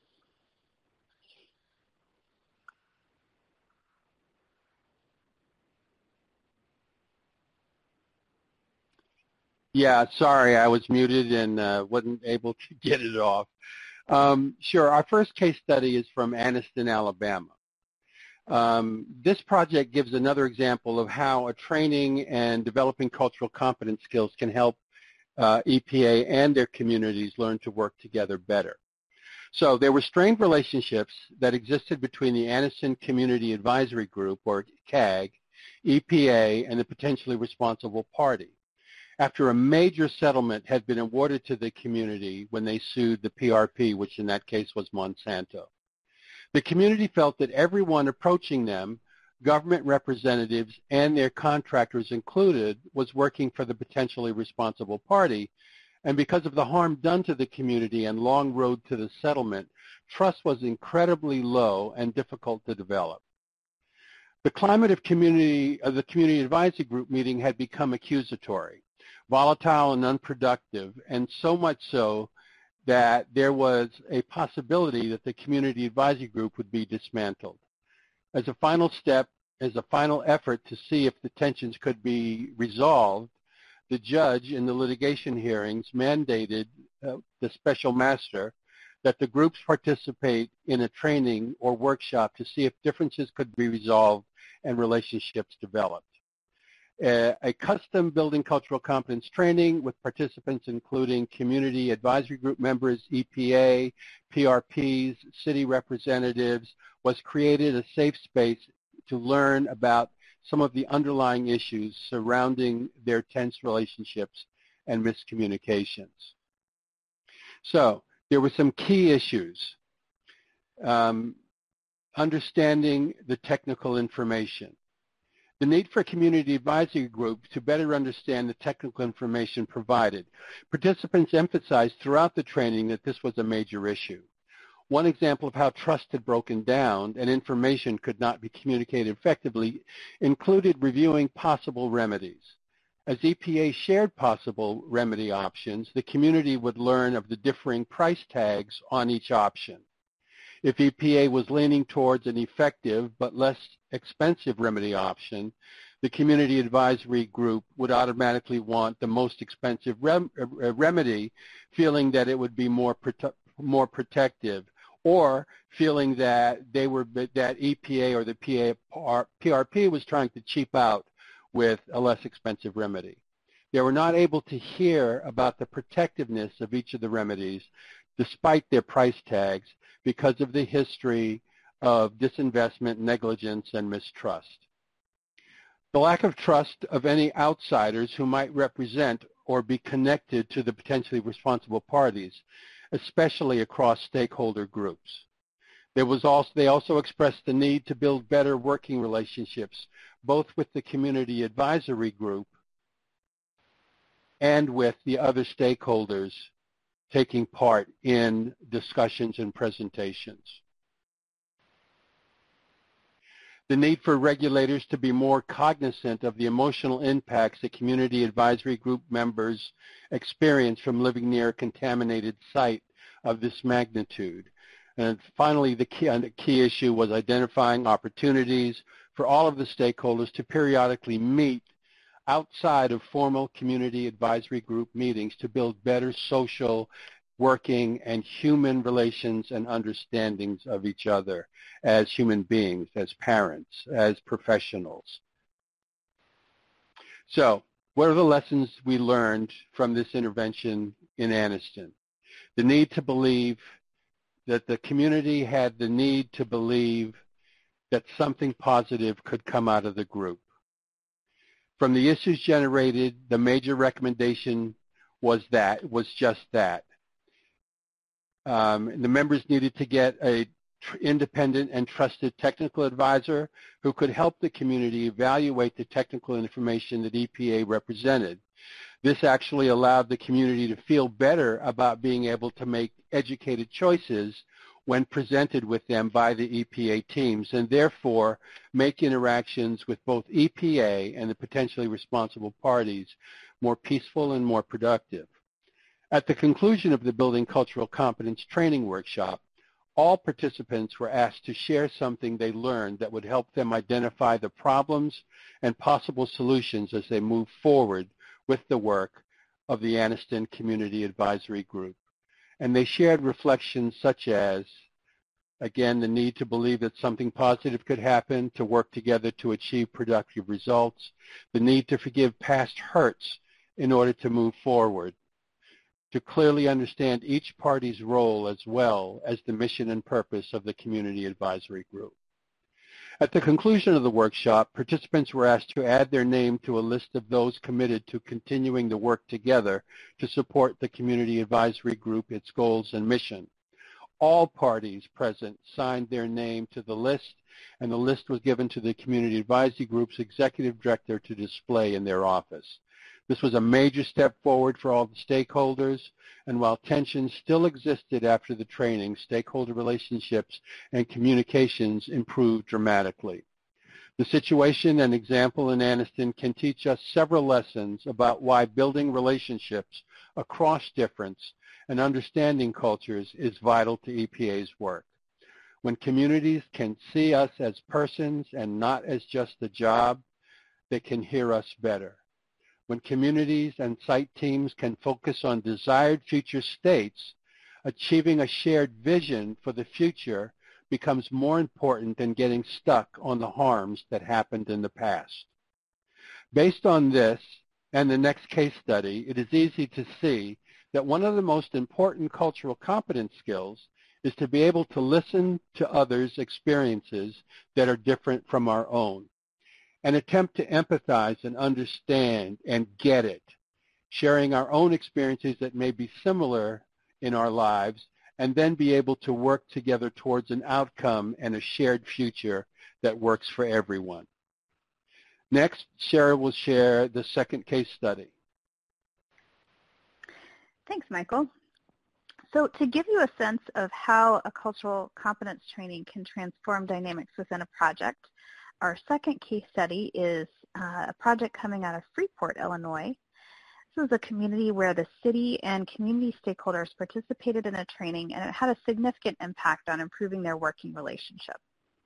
Yeah, sorry, I was muted and uh, wasn't able to get it off. Um, sure, our first case study is from Anniston, Alabama. Um, this project gives another example of how a training and developing cultural competence skills can help uh, E P A and their communities learn to work together better. So there were strained relationships that existed between the Anniston Community Advisory Group, or C A G, E P A, and the potentially responsible party, after a major settlement had been awarded to the community when they sued the P R P, which in that case was Monsanto. The community felt that everyone approaching them, government representatives and their contractors included, was working for the potentially responsible party, and because of the harm done to the community and long road to the settlement, trust was incredibly low and difficult to develop. The climate of community of the Community Advisory Group meeting had become accusatory, volatile and unproductive, and so much so that there was a possibility that the Community Advisory Group would be dismantled. As a final step, as a final effort to see if the tensions could be resolved, the judge in the litigation hearings mandated uh, the special master that the groups participate in a training or workshop to see if differences could be resolved and relationships developed. Uh, a custom building cultural competence training with participants including community advisory group members, E P A, P R Ps, city representatives, was created a safe space to learn about some of the underlying issues surrounding their tense relationships and miscommunications. So there were some key issues. Um, understanding the technical information. The need for a community advisory group to better understand the technical information provided. Participants emphasized throughout the training that this was a major issue. One example of how trust had broken down and information could not be communicated effectively included reviewing possible remedies. As E P A shared possible remedy options, the community would learn of the differing price tags on each option. If E P A was leaning towards an effective but less expensive remedy option, the community advisory group would automatically want the most expensive rem remedy, feeling that it would be more, prote more protective or feeling that they were that E P A or the P R P was trying to cheap out with a less expensive remedy. They were not able to hear about the protectiveness of each of the remedies despite their price tags because of the history of disinvestment, negligence, and mistrust. The lack of trust of any outsiders who might represent or be connected to the potentially responsible parties, especially across stakeholder groups. There was also, they also expressed the need to build better working relationships, both with the community advisory group and with the other stakeholders taking part in discussions and presentations. The need for regulators to be more cognizant of the emotional impacts that community advisory group members experience from living near a contaminated site of this magnitude. And finally, the key, the key issue was identifying opportunities for all of the stakeholders to periodically meet outside of formal community advisory group meetings to build better social, working, and human relations and understandings of each other as human beings, as parents, as professionals. So, what are the lessons we learned from this intervention in Anniston? The need to believe that the community had the need to believe that something positive could come out of the group. From the issues generated, the major recommendation was that, was just that. Um, the members needed to get a tr- independent and trusted technical advisor who could help the community evaluate the technical information that E P A represented. This actually allowed the community to feel better about being able to make educated choices when presented with them by the E P A teams, and therefore make interactions with both E P A and the potentially responsible parties more peaceful and more productive. At the conclusion of the Building Cultural Competence training workshop, all participants were asked to share something they learned that would help them identify the problems and possible solutions as they move forward with the work of the Anniston Community Advisory Group. And they shared reflections such as, again, the need to believe that something positive could happen, to work together to achieve productive results, the need to forgive past hurts in order to move forward, to clearly understand each party's role as well as the mission and purpose of the Community Advisory Group. At the conclusion of the workshop, participants were asked to add their name to a list of those committed to continuing the work together to support the Community Advisory Group, its goals and mission. All parties present signed their name to the list, and the list was given to the Community Advisory Group's executive director to display in their office. This was a major step forward for all the stakeholders, and while tensions still existed after the training, stakeholder relationships and communications improved dramatically. The situation and example in Anniston can teach us several lessons about why building relationships across difference and understanding cultures is vital to E P A's work. When communities can see us as persons and not as just a job, they can hear us better. When communities and site teams can focus on desired future states, achieving a shared vision for the future becomes more important than getting stuck on the harms that happened in the past. Based on this and the next case study, it is easy to see that one of the most important cultural competence skills is to be able to listen to others' experiences that are different from our own, and attempt to empathize and understand and get it, sharing our own experiences that may be similar in our lives, and then be able to work together towards an outcome and a shared future that works for everyone. Next, Sarah will share the second case study.
Thanks, Michael. So to give you a sense of how a cultural competence training can transform dynamics within a project, our second case study is uh, a project coming out of Freeport, Illinois. This is a community where the city and community stakeholders participated in a training, and it had a significant impact on improving their working relationship.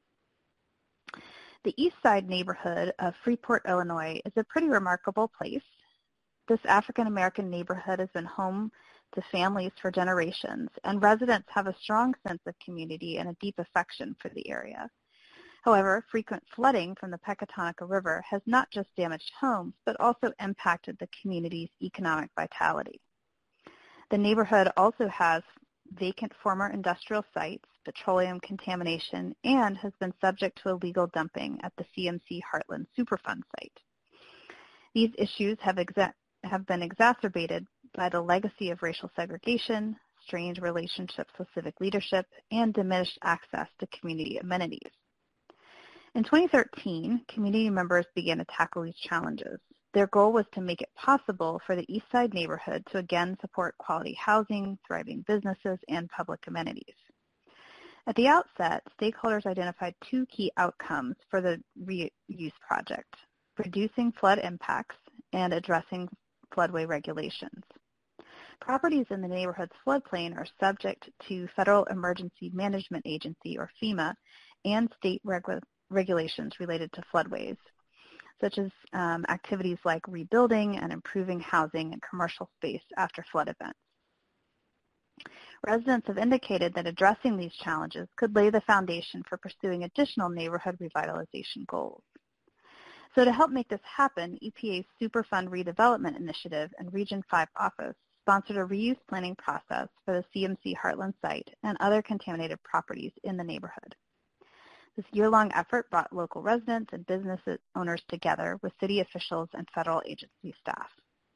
The East Side neighborhood of Freeport, Illinois is a pretty remarkable place. This African American neighborhood has been home to families for generations, and residents have a strong sense of community and a deep affection for the area. However, frequent flooding from the Pecatonica River has not just damaged homes, but also impacted the community's economic vitality. The neighborhood also has vacant former industrial sites, petroleum contamination, and has been subject to illegal dumping at the C M C Heartland Superfund site. These issues have, exa- have been exacerbated by the legacy of racial segregation, strained relationships with civic leadership, and diminished access to community amenities. In twenty thirteen, community members began to tackle these challenges. Their goal was to make it possible for the East Side neighborhood to again support quality housing, thriving businesses, and public amenities. At the outset, stakeholders identified two key outcomes for the reuse project: reducing flood impacts and addressing floodway regulations. Properties in the neighborhood's floodplain are subject to Federal Emergency Management Agency, or FEMA, and state regu- regulations related to floodways, such as um, activities like rebuilding and improving housing and commercial space after flood events. Residents have indicated that addressing these challenges could lay the foundation for pursuing additional neighborhood revitalization goals. So to help make this happen, E P A's Superfund Redevelopment Initiative and Region five office sponsored a reuse planning process for the C M C Heartland site and other contaminated properties in the neighborhood. This year-long effort brought local residents and business owners together with city officials and federal agency staff.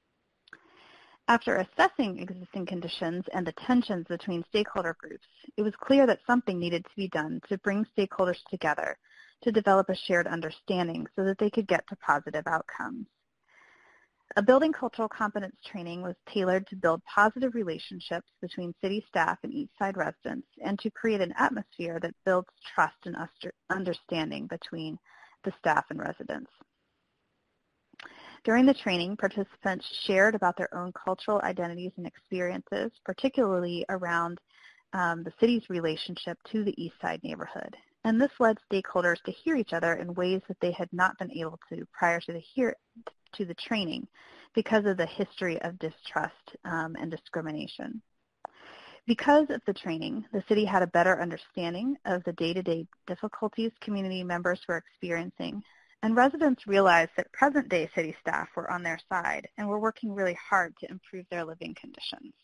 After assessing existing conditions and the tensions between stakeholder groups, it was clear that something needed to be done to bring stakeholders together to develop a shared understanding so that they could get to positive outcomes. A building cultural competence training was tailored to build positive relationships between city staff and East Side residents and to create an atmosphere that builds trust and understanding between the staff and residents. During the training, participants shared about their own cultural identities and experiences, particularly around um, the city's relationship to the East Side neighborhood. And this led stakeholders to hear each other in ways that they had not been able to prior to the, hear, to the training because of the history of distrust um, and discrimination. Because of the training, the city had a better understanding of the day-to-day difficulties community members were experiencing, and residents realized that present-day city staff were on their side and were working really hard to improve their living conditions.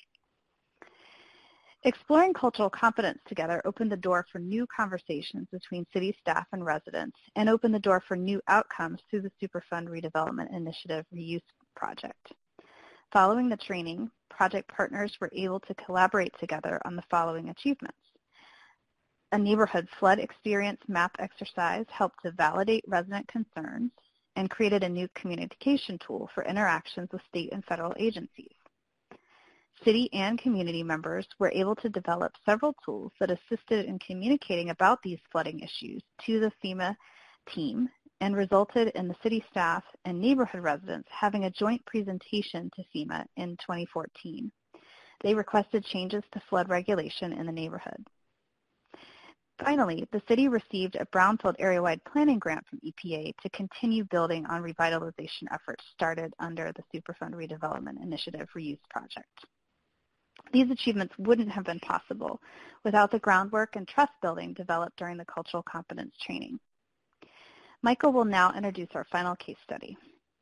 Exploring cultural competence together opened the door for new conversations between city staff and residents and opened the door for new outcomes through the Superfund Redevelopment Initiative Reuse Project. Following the training, project partners were able to collaborate together on the following achievements. A neighborhood flood experience map exercise helped to validate resident concerns and created a new communication tool for interactions with state and federal agencies. City and community members were able to develop several tools that assisted in communicating about these flooding issues to the FEMA team and resulted in the city staff and neighborhood residents having a joint presentation to FEMA in twenty fourteen. They requested changes to flood regulation in the neighborhood. Finally, the city received a Brownfield Area-Wide Planning Grant from E P A to continue building on revitalization efforts started under the Superfund Redevelopment Initiative Reuse Project. These achievements wouldn't have been possible without the groundwork and trust building developed during the cultural competence training. Michael will now introduce our final case study.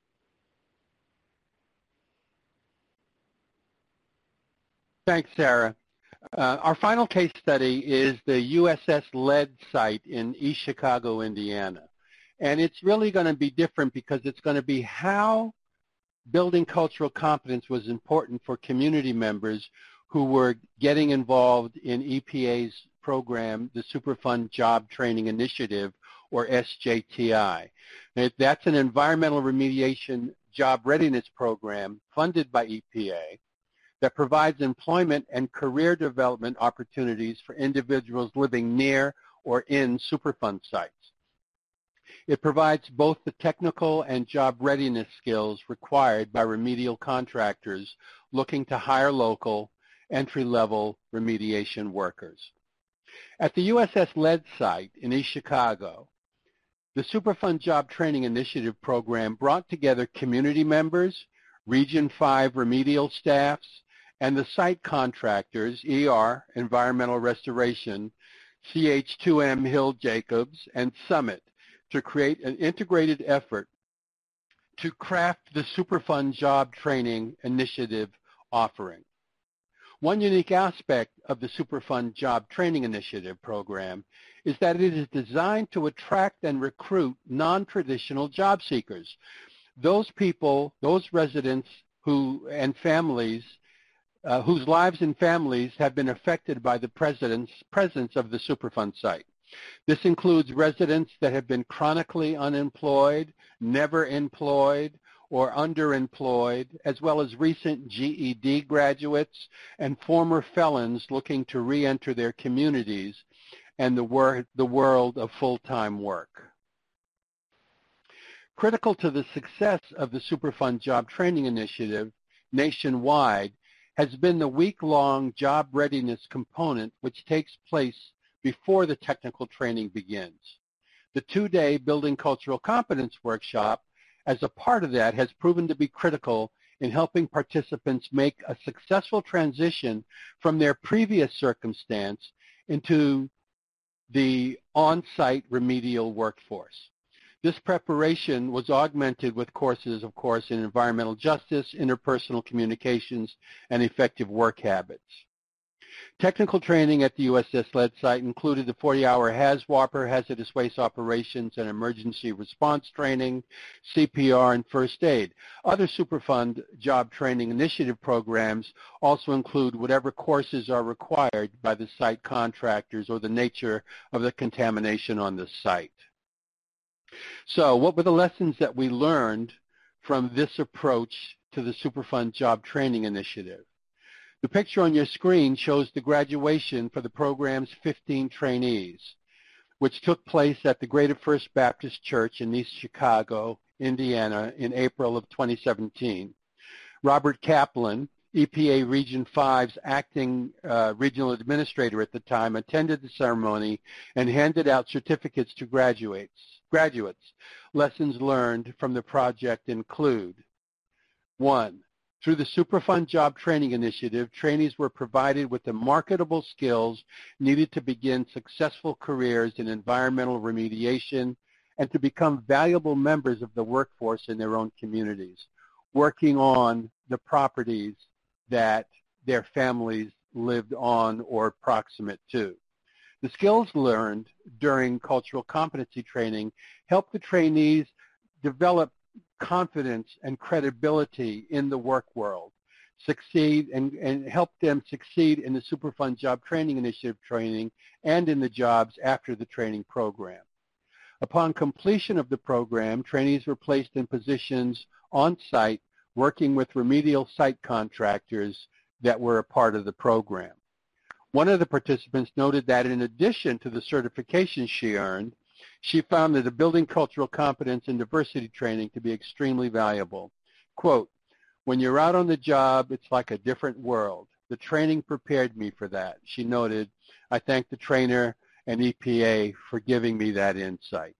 Thanks, Sarah. Uh, our final case study is the U S S Lead site in East Chicago, Indiana. And it's really going to be different because it's going to be how building cultural competence was important for community members who were getting involved in E P A's program, the Superfund Job Training Initiative, or S J T I. That's an environmental remediation job readiness program funded by E P A that provides employment and career development opportunities for individuals living near or in Superfund sites. It provides both the technical and job readiness skills required by remedial contractors looking to hire local, entry-level remediation workers. At the U S S Lead site in East Chicago, the Superfund Job Training Initiative program brought together community members, Region five remedial staffs, and the site contractors, E R, Environmental Restoration, C H two M Hill Jacobs, and Summit, to create an integrated effort to craft the Superfund Job Training Initiative offering. One unique aspect of the Superfund Job Training Initiative program is that it is designed to attract and recruit non-traditional job seekers, those people, those residents who and families uh, whose lives and families have been affected by the president's presence of the Superfund site. This includes residents that have been chronically unemployed, never employed, or underemployed, as well as recent G E D graduates and former felons looking to re-enter their communities and the, wor- the world of full-time work. Critical to the success of the Superfund Job Training Initiative nationwide has been the week-long job readiness component, which takes place before the technical training begins. The two-day Building Cultural Competence workshop, as a part of that, has proven to be critical in helping participants make a successful transition from their previous circumstance into the on-site remedial workforce. This preparation was augmented with courses, of course, in environmental justice, interpersonal communications, and effective work habits. Technical training at the U S S L E D site included the forty-hour HAZWOPER, hazardous waste operations and emergency response training, C P R, and first aid. Other Superfund Job Training Initiative programs also include whatever courses are required by the site contractors or the nature of the contamination on the site. So what were the lessons that we learned from this approach to the Superfund Job Training Initiative? The picture on your screen shows the graduation for the program's fifteen trainees, which took place at the Greater First Baptist Church in East Chicago, Indiana, in April of twenty seventeen. Robert Kaplan, E P A Region five's acting uh, regional administrator at the time, attended the ceremony and handed out certificates to graduates. Graduates. Lessons learned from the project include: one, through the Superfund Job Training Initiative, trainees were provided with the marketable skills needed to begin successful careers in environmental remediation and to become valuable members of the workforce in their own communities, working on the properties that their families lived on or proximate to. The skills learned during cultural competency training helped the trainees develop confidence and credibility in the work world, succeed and, and help them succeed in the Superfund Job Training Initiative training and in the jobs after the training program. Upon completion of the program, trainees were placed in positions on site working with remedial site contractors that were a part of the program. One of the participants noted that in addition to the certification she earned, she found that the Building Cultural Competence and Diversity training to be extremely valuable. Quote, "When you're out on the job, it's like a different world. The training prepared me for that," she noted. "I thank the trainer and E P A for giving me that insight."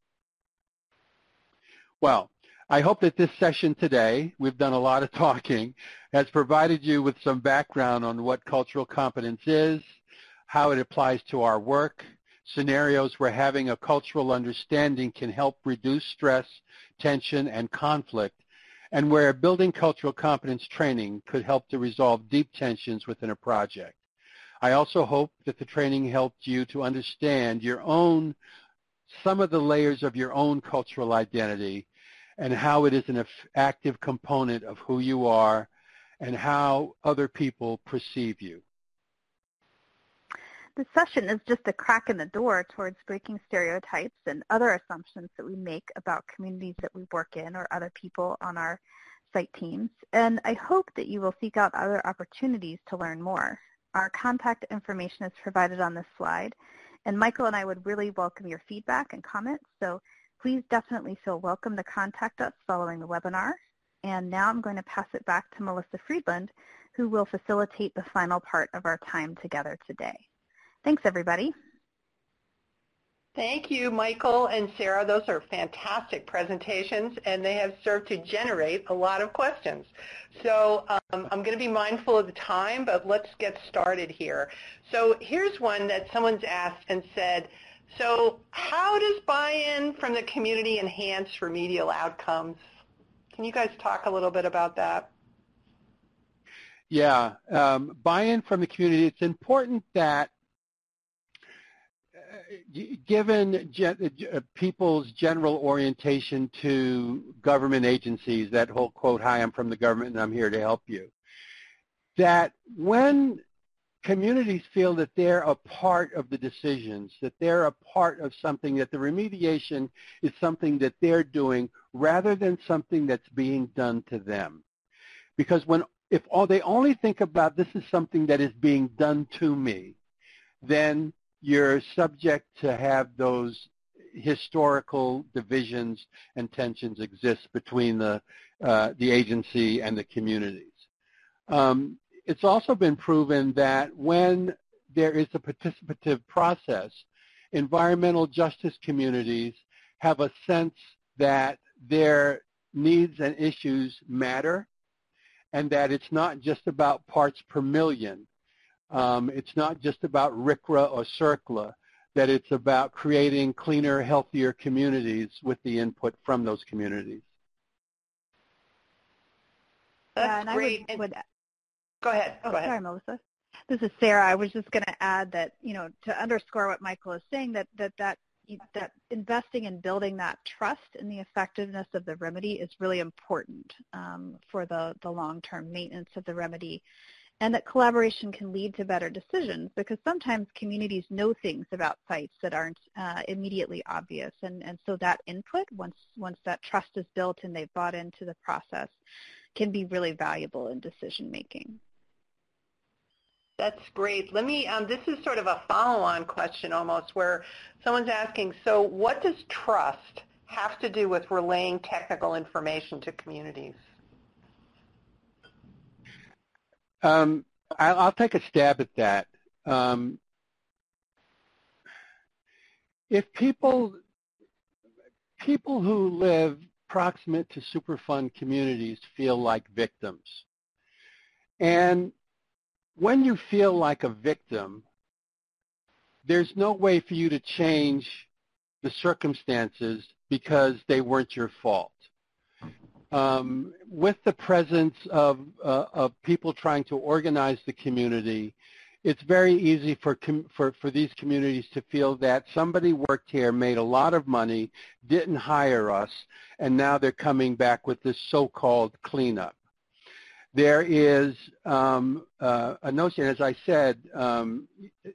Well, I hope that this session today, we've done a lot of talking, has provided you with some background on what cultural competence is, how it applies to our work, scenarios where having a cultural understanding can help reduce stress, tension, and conflict, and where building cultural competence training could help to resolve deep tensions within a project. I also hope that the training helped you to understand your own, some of the layers of your own cultural identity and how it is an active component of who you are and how other people perceive you.
This session is just a crack in the door towards breaking stereotypes and other assumptions that we make about communities that we work in or other people on our site teams. And I hope that you will seek out other opportunities to learn more. Our contact information is provided on this slide, and Michael and I would really welcome your feedback and comments, so please definitely feel welcome to contact us following the webinar. And now I'm going to pass it back to Melissa Friedland, who will facilitate the final part of our time together today. Thanks, everybody.
Thank you, Michael and Sarah. Those are fantastic presentations, and they have served to generate a lot of questions. So um, I'm going to be mindful of the time, but let's get started here. So here's one that someone's asked and said, so how does buy-in from the community enhance remedial outcomes? Can you guys talk a little bit about that?
Yeah, um, buy-in from the community. It's important that given gen- people's general orientation to government agencies, that whole quote, hi, I'm from the government and I'm here to help you, that when communities feel that they're a part of the decisions, that they're a part of something, that the remediation is something that they're doing rather than something that's being done to them. Because when if all they only think about this is something that is being done to me, then you're subject to have those historical divisions and tensions exist between the, uh, the agency and the communities. Um, it's also been proven that when there is a participative process, environmental justice communities have a sense that their needs and issues matter and that it's not just about parts per million. Um, it's not just about R C R A or C R C L A, that it's about creating cleaner, healthier communities with the input from those communities.
That's
yeah, and
great.
I would, would,
go ahead.
Oh,
go ahead.
sorry, Melissa. This is Sarah. I was just going to add that, you know, to underscore what Michael is saying, that that that that investing in building that trust in the effectiveness of the remedy is really important um, for the, the long-term maintenance of the remedy, and that collaboration can lead to better decisions because sometimes communities know things about sites that aren't uh, immediately obvious, and, and so that input, once, once that trust is built and they've bought into the process, can be really valuable in decision making.
That's great. Let me, um, this is sort of a follow-on question almost where someone's asking, so what does trust have to do with relaying technical information to communities?
Um, I'll, I'll take a stab at that. Um, if people, people who live proximate to Superfund communities feel like victims, and when you feel like a victim, there's no way for you to change the circumstances because they weren't your fault. Um, with the presence of, uh, of people trying to organize the community, it's very easy for, com- for, for these communities to feel that somebody worked here, made a lot of money, didn't hire us, and now they're coming back with this so-called cleanup. There is um, uh, a notion, as I said, um,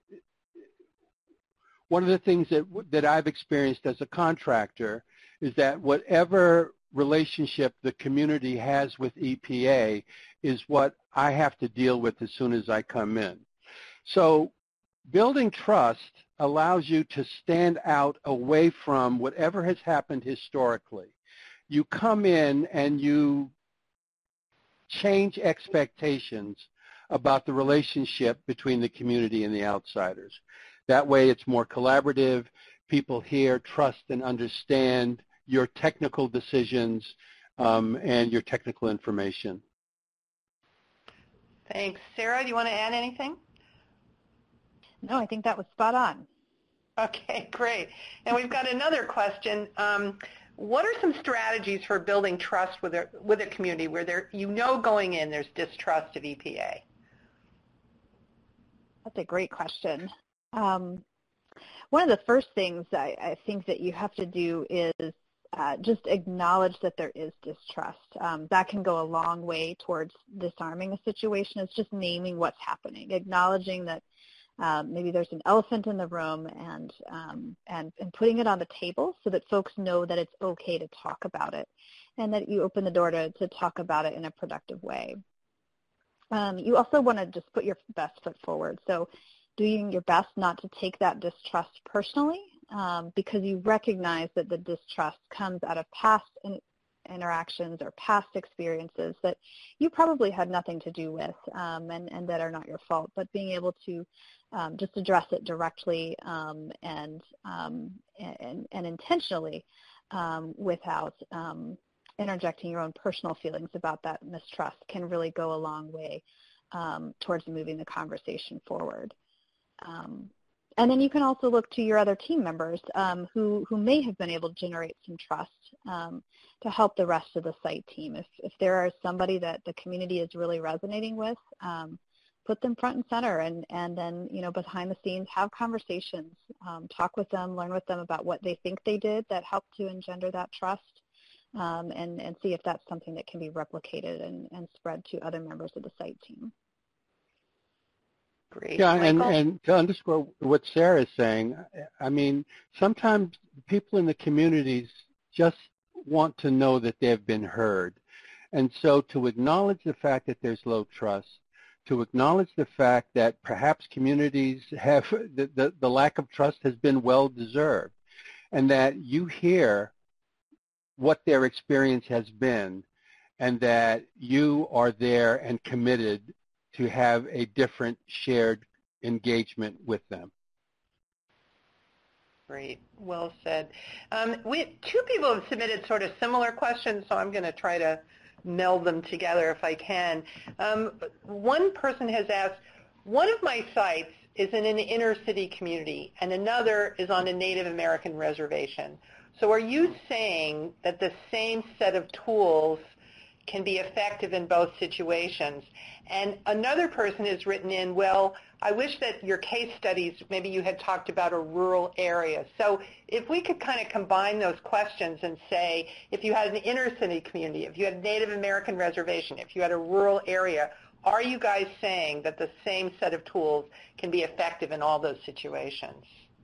one of the things that, that I've experienced as a contractor is that whatever relationship the community has with E P A is what I have to deal with as soon as I come in. So building trust allows you to stand out away from whatever has happened historically. You come in and you change expectations about the relationship between the community and the outsiders. That way it's more collaborative. People hear, trust, and understand your technical decisions um, and your technical information.
Thanks. Sarah, do you want to add anything?
No, I think that was spot on.
Okay, great. And we've got another question. Um, what are some strategies for building trust with a, with a community where there, you know going in there's distrust of E P A?
That's a great question. Um, one of the first things I, I think that you have to do is uh, just acknowledge that there is distrust. Um, that can go a long way towards disarming a situation. It's just naming what's happening, acknowledging that um, maybe there's an elephant in the room, and, um, and and putting it on the table so that folks know that it's okay to talk about it, and that you open the door to, to talk about it in a productive way. Um, you also want to just put your best foot forward. So doing your best not to take that distrust personally, um, because you recognize that the distrust comes out of past interactions or past experiences that you probably had nothing to do with um, and, and that are not your fault, but being able to um, just address it directly um, and, um, and, and intentionally um, without um, interjecting your own personal feelings about that mistrust can really go a long way um, towards moving the conversation forward. Um, and then you can also look to your other team members um, who, who may have been able to generate some trust um, to help the rest of the site team. If, if there is somebody that the community is really resonating with, um, put them front and center, and, and then, you know, behind the scenes, have conversations, um, talk with them, learn with them about what they think they did that helped to engender that trust, um, and, and see if that's something that can be replicated and, and spread to other members of the site team.
Great.
Yeah, and,
Michael?
and to underscore what Sarah is saying, I mean, sometimes people in the communities just want to know that they've been heard. And so to acknowledge the fact that there's low trust, to acknowledge the fact that perhaps communities have, the, the, the lack of trust has been well-deserved, and that you hear what their experience has been, and that you are there and committed to have a different shared engagement with them.
Great. Well said. Um, we, two people have submitted sort of similar questions, so I'm going to try to meld them together if I can. Um, one person has asked, one of my sites is in an inner city community and another is on a Native American reservation. So are you saying that the same set of tools can be effective in both situations? And another person has written in, well, I wish that your case studies, maybe you had talked about a rural area. So if we could kind of combine those questions and say, if you had an inner city community, if you had a Native American reservation, if you had a rural area, are you guys saying that the same set of tools can be effective in all those situations?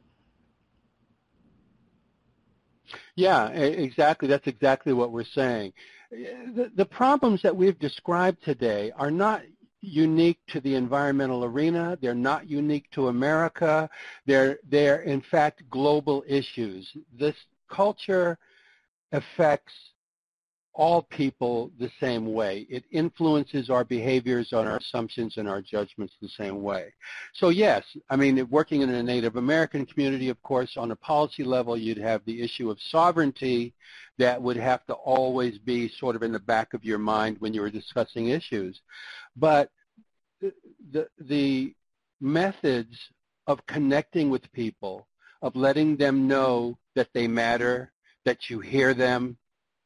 Yeah, exactly. That's exactly what we're saying. The, the problems that we've described today are not unique to the environmental arena. They're not unique to America. They're, they're in fact, global issues. This culture affects all people the same way. It influences our behaviors, on our assumptions, and our judgments the same way. So yes, I mean, working in a Native American community, of course, on a policy level, you'd have the issue of sovereignty that would have to always be sort of in the back of your mind when you were discussing issues. But the, the methods of connecting with people, of letting them know that they matter, that you hear them,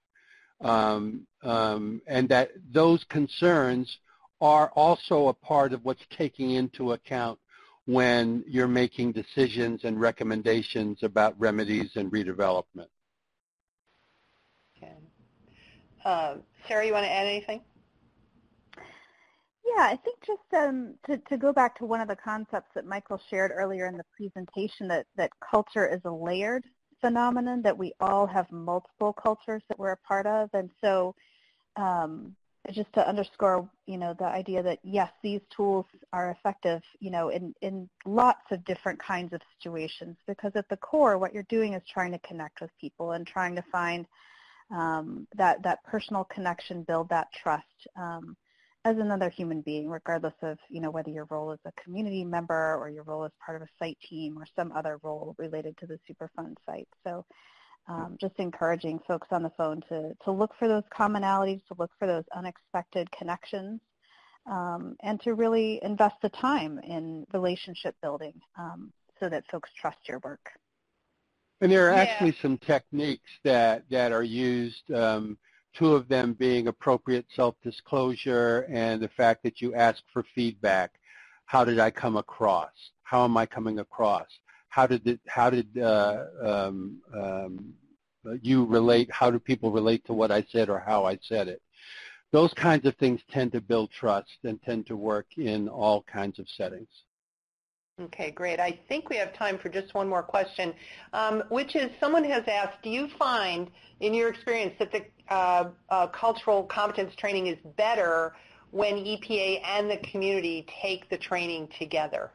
Um, um, and that those concerns are also a part of what's taking into account when you're making decisions and recommendations about remedies and redevelopment.
Okay. Uh, Sarah, you want to add anything?
Yeah, I think just um, to, to go back to one of the concepts that Michael shared earlier in the presentation, that, that culture is a layered phenomenon, that we all have multiple cultures that we're a part of. And so um, just to underscore, you know, the idea that, yes, these tools are effective, you know, in, in lots of different kinds of situations, because at the core, what you're doing is trying to connect with people and trying to find um, that, that personal connection, build that trust um, as another human being, regardless of, you know, whether your role as a community member or your role as part of a site team or some other role related to the Superfund site. So um, just encouraging folks on the phone to, to look for those commonalities, to look for those unexpected connections, um, and to really invest the time in relationship building um, so that folks trust your work.
And there are
Yeah.
actually some techniques that, that are used, um, two of them being appropriate self-disclosure and the fact that you ask for feedback. How did I come across? How am I coming across? How did it, how did uh, um, um, you relate? How do people relate to what I said or how I said it? Those kinds of things tend to build trust and tend to work in all kinds of settings.
Okay, great. I think we have time for just one more question, um, which is someone has asked, do you find in your experience that the uh, uh, cultural competence training is better when E P A and the community take the training together?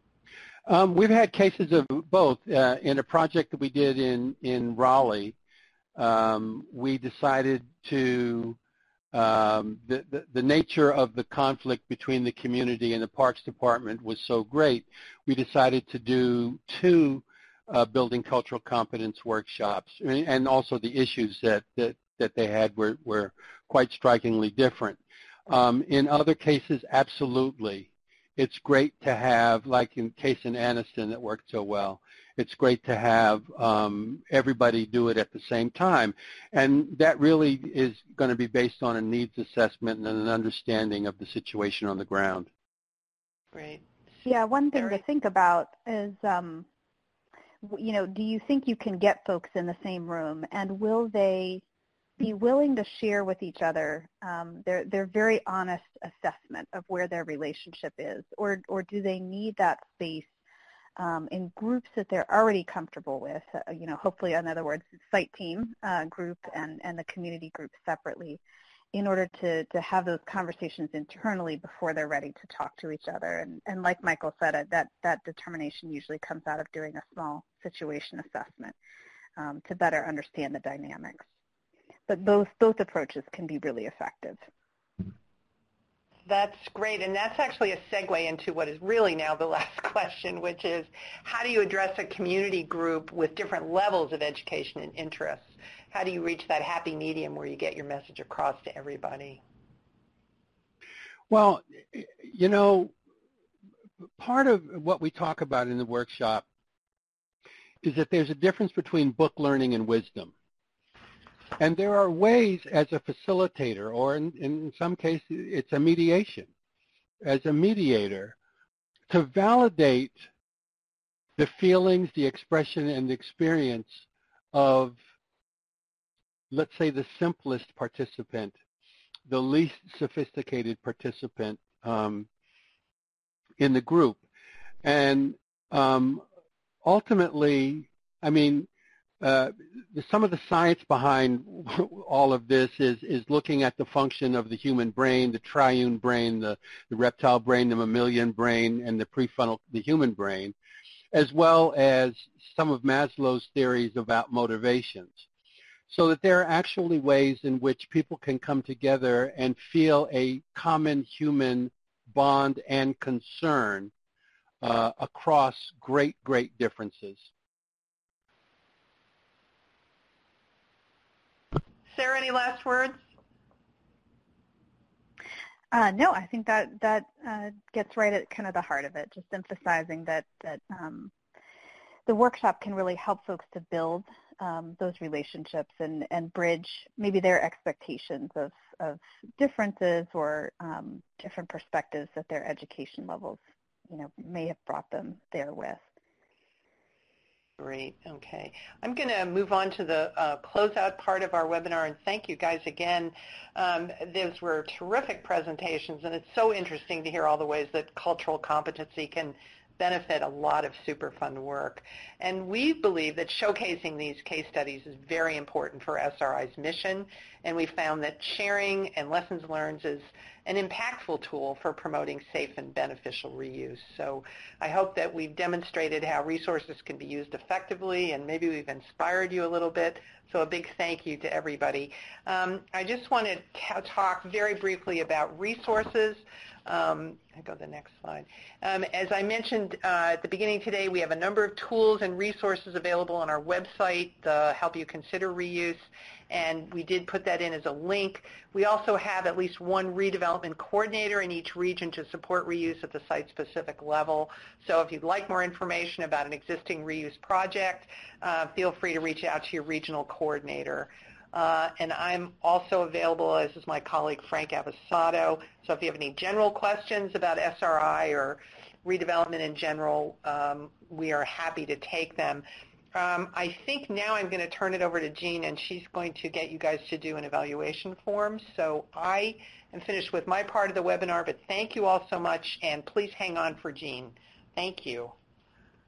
Um, we've had cases of both. Uh, in a project that we did in, in Raleigh, um, we decided to, um, the, the, the nature of the conflict between the community and the Parks Department was so great, we decided to do two uh, building cultural competence workshops, and also the issues that, that, that they had were, were quite strikingly different. Um, in other cases, absolutely. It's great to have, like in case in Anniston that worked so well, it's great to have um, everybody do it at the same time. And that really is going to be based on a needs assessment and an understanding of the situation on the ground.
Great.
Yeah, one thing
Sarah?
to think about is, um, you know, do you think you can get folks in the same room, and will they be willing to share with each other um, their, their very honest assessment of where their relationship is, or, or do they need that space um, in groups that they're already comfortable with, uh, you know, hopefully, in other words, the site team uh, group and, and the community group separately, in order to, to have those conversations internally before they're ready to talk to each other. And, and like Michael said, uh, that, that determination usually comes out of doing a small situation assessment um, to better understand the dynamics. But both, both approaches can be really effective.
That's great, and that's actually a segue into what is really now the last question, which is how do you address a community group with different levels of education and interests? How do you reach that happy medium where you get your message across to everybody?
Well, you know, part of what we talk about in the workshop is that there's a difference between book learning and wisdom. And there are ways as a facilitator, or in, in some cases it's a mediation, as a mediator, to validate the feelings, the expression, and the experience of, let's say, the simplest participant, the least sophisticated participant um, in the group. And um, ultimately, I mean, Uh, the, some of the science behind all of this is, is looking at the function of the human brain, the triune brain, the, the reptile brain, the mammalian brain, and the prefrontal, the human brain, as well as some of Maslow's theories about motivations. So that there are actually ways in which people can come together and feel a common human bond and concern uh, across great, great differences.
Sarah, any last words?
Uh, no, I think that that uh, gets right at kind of the heart of it, just emphasizing that that um, the workshop can really help folks to build um, those relationships and, and bridge maybe their expectations of, of differences or um, different perspectives that their education levels, you know, may have brought them there with.
Great. Okay. I'm going to move on to the uh, closeout part of our webinar, and thank you guys again. Um, those were terrific presentations, and it's so interesting to hear all the ways that cultural competency can benefit a lot of Superfund work. And we believe that showcasing these case studies is very important for S R I's mission, and we found that sharing and lessons learned is an impactful tool for promoting safe and beneficial reuse. So I hope that we've demonstrated how resources can be used effectively, and maybe we've inspired you a little bit. So a big thank you to everybody. Um, I just want to talk very briefly about resources. Um, I go to the next slide. Um, as I mentioned uh, at the beginning today, we have a number of tools and resources available on our website to help you consider reuse, and we did put that in as a link. We also have at least one redevelopment coordinator in each region to support reuse at the site-specific level. So if you'd like more information about an existing reuse project, uh, feel free to reach out to your regional coordinator. Uh, and I'm also available, as is my colleague Frank Avasado. So if you have any general questions about S R I or redevelopment in general, um, we are happy to take them. Um, I think now I'm going to turn it over to Jean, and she's going to get you guys to do an evaluation form. So I am finished with my part of the webinar, but thank you all so much, and please hang on for Jean. Thank you.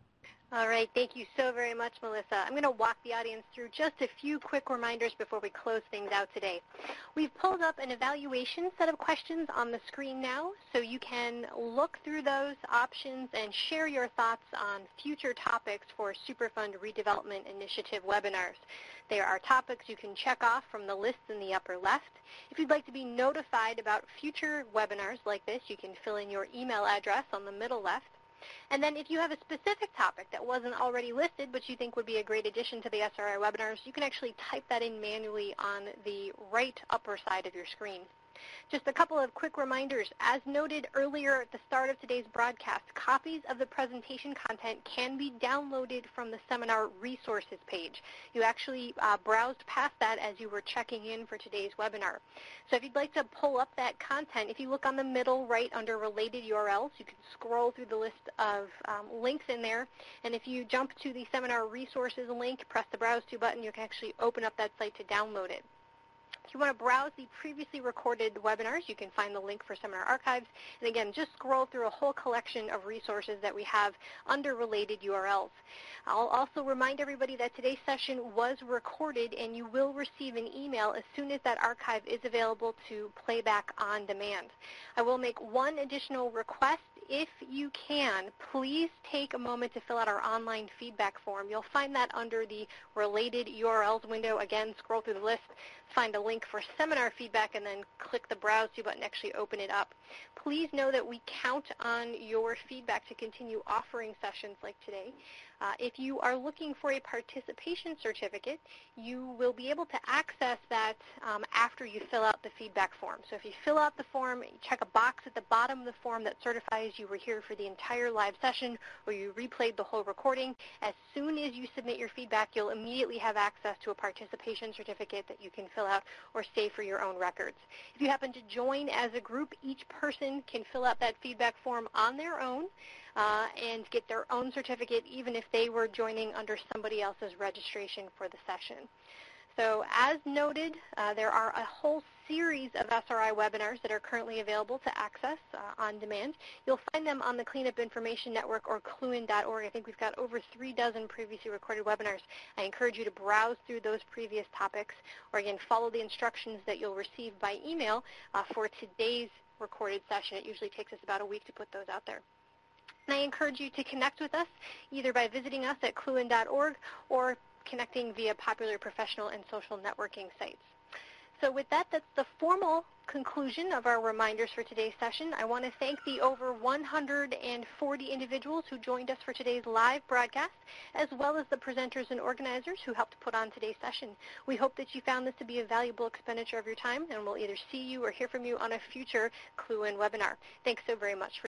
All right, thank you so very much, Melissa. I'm going to walk the audience through just a few quick reminders before we close things out today. We've pulled up an evaluation set of questions on the screen now, so you can look through those options and share your thoughts on future topics for Superfund Redevelopment Initiative webinars. There are topics you can check off from the list in the upper left. If you'd like to be notified about future webinars like this, you can fill in your email address on the middle left. And then if you have a specific topic that wasn't already listed but you think would be a great addition to the S R I webinars, you can actually type that in manually on the right upper side of your screen. Just a couple of quick reminders. As noted earlier at the start of today's broadcast, copies of the presentation content can be downloaded from the seminar resources page. You actually uh, browsed past that as you were checking in for today's webinar. So if you'd like to pull up that content, if you look on the middle right under related U R Ls, you can scroll through the list of um, links in there. And if you jump to the seminar resources link, press the Browse To button, you can actually open up that site to download it. If you want to browse the previously recorded webinars, you can find the link for Seminar Archives. And again, just scroll through a whole collection of resources that we have under related U R Ls. I'll also remind everybody that today's session was recorded and you will receive an email as soon as that archive is available to playback on demand. I will make one additional request. If you can, please take a moment to fill out our online feedback form. You'll find that under the related U R Ls window. Again, scroll through the list, find a link for seminar feedback, and then click the Browse To button to actually open it up. Please know that we count on your feedback to continue offering sessions like today. Uh, if you are looking for a participation certificate, you will be able to access that um, after you fill out the feedback form. So if you fill out the form, check a box at the bottom of the form that certifies you were here for the entire live session or you replayed the whole recording. As soon as you submit your feedback, you'll immediately have access to a participation certificate that you can fill out or save for your own records. If you happen to join as a group, each person can fill out that feedback form on their own uh, and get their own certificate even if they were joining under somebody else's registration for the session. So as noted, uh, there are a whole series of S R I webinars that are currently available to access uh, on demand. You'll find them on the Cleanup Information Network or cluin dot org. I think we've got over three dozen previously recorded webinars. I encourage you to browse through those previous topics or, again, follow the instructions that you'll receive by email uh, for today's recorded session. It usually takes us about a week to put those out there. And I encourage you to connect with us either by visiting us at cluin dot org or connecting via popular professional and social networking sites. So with that, that's the formal conclusion of our reminders for today's session. I want to thank the over one hundred forty individuals who joined us for today's live broadcast, as well as the presenters and organizers who helped put on today's session. We hope that you found this to be a valuable expenditure of your time, and we'll either see you or hear from you on a future Cluin webinar. Thanks so very much for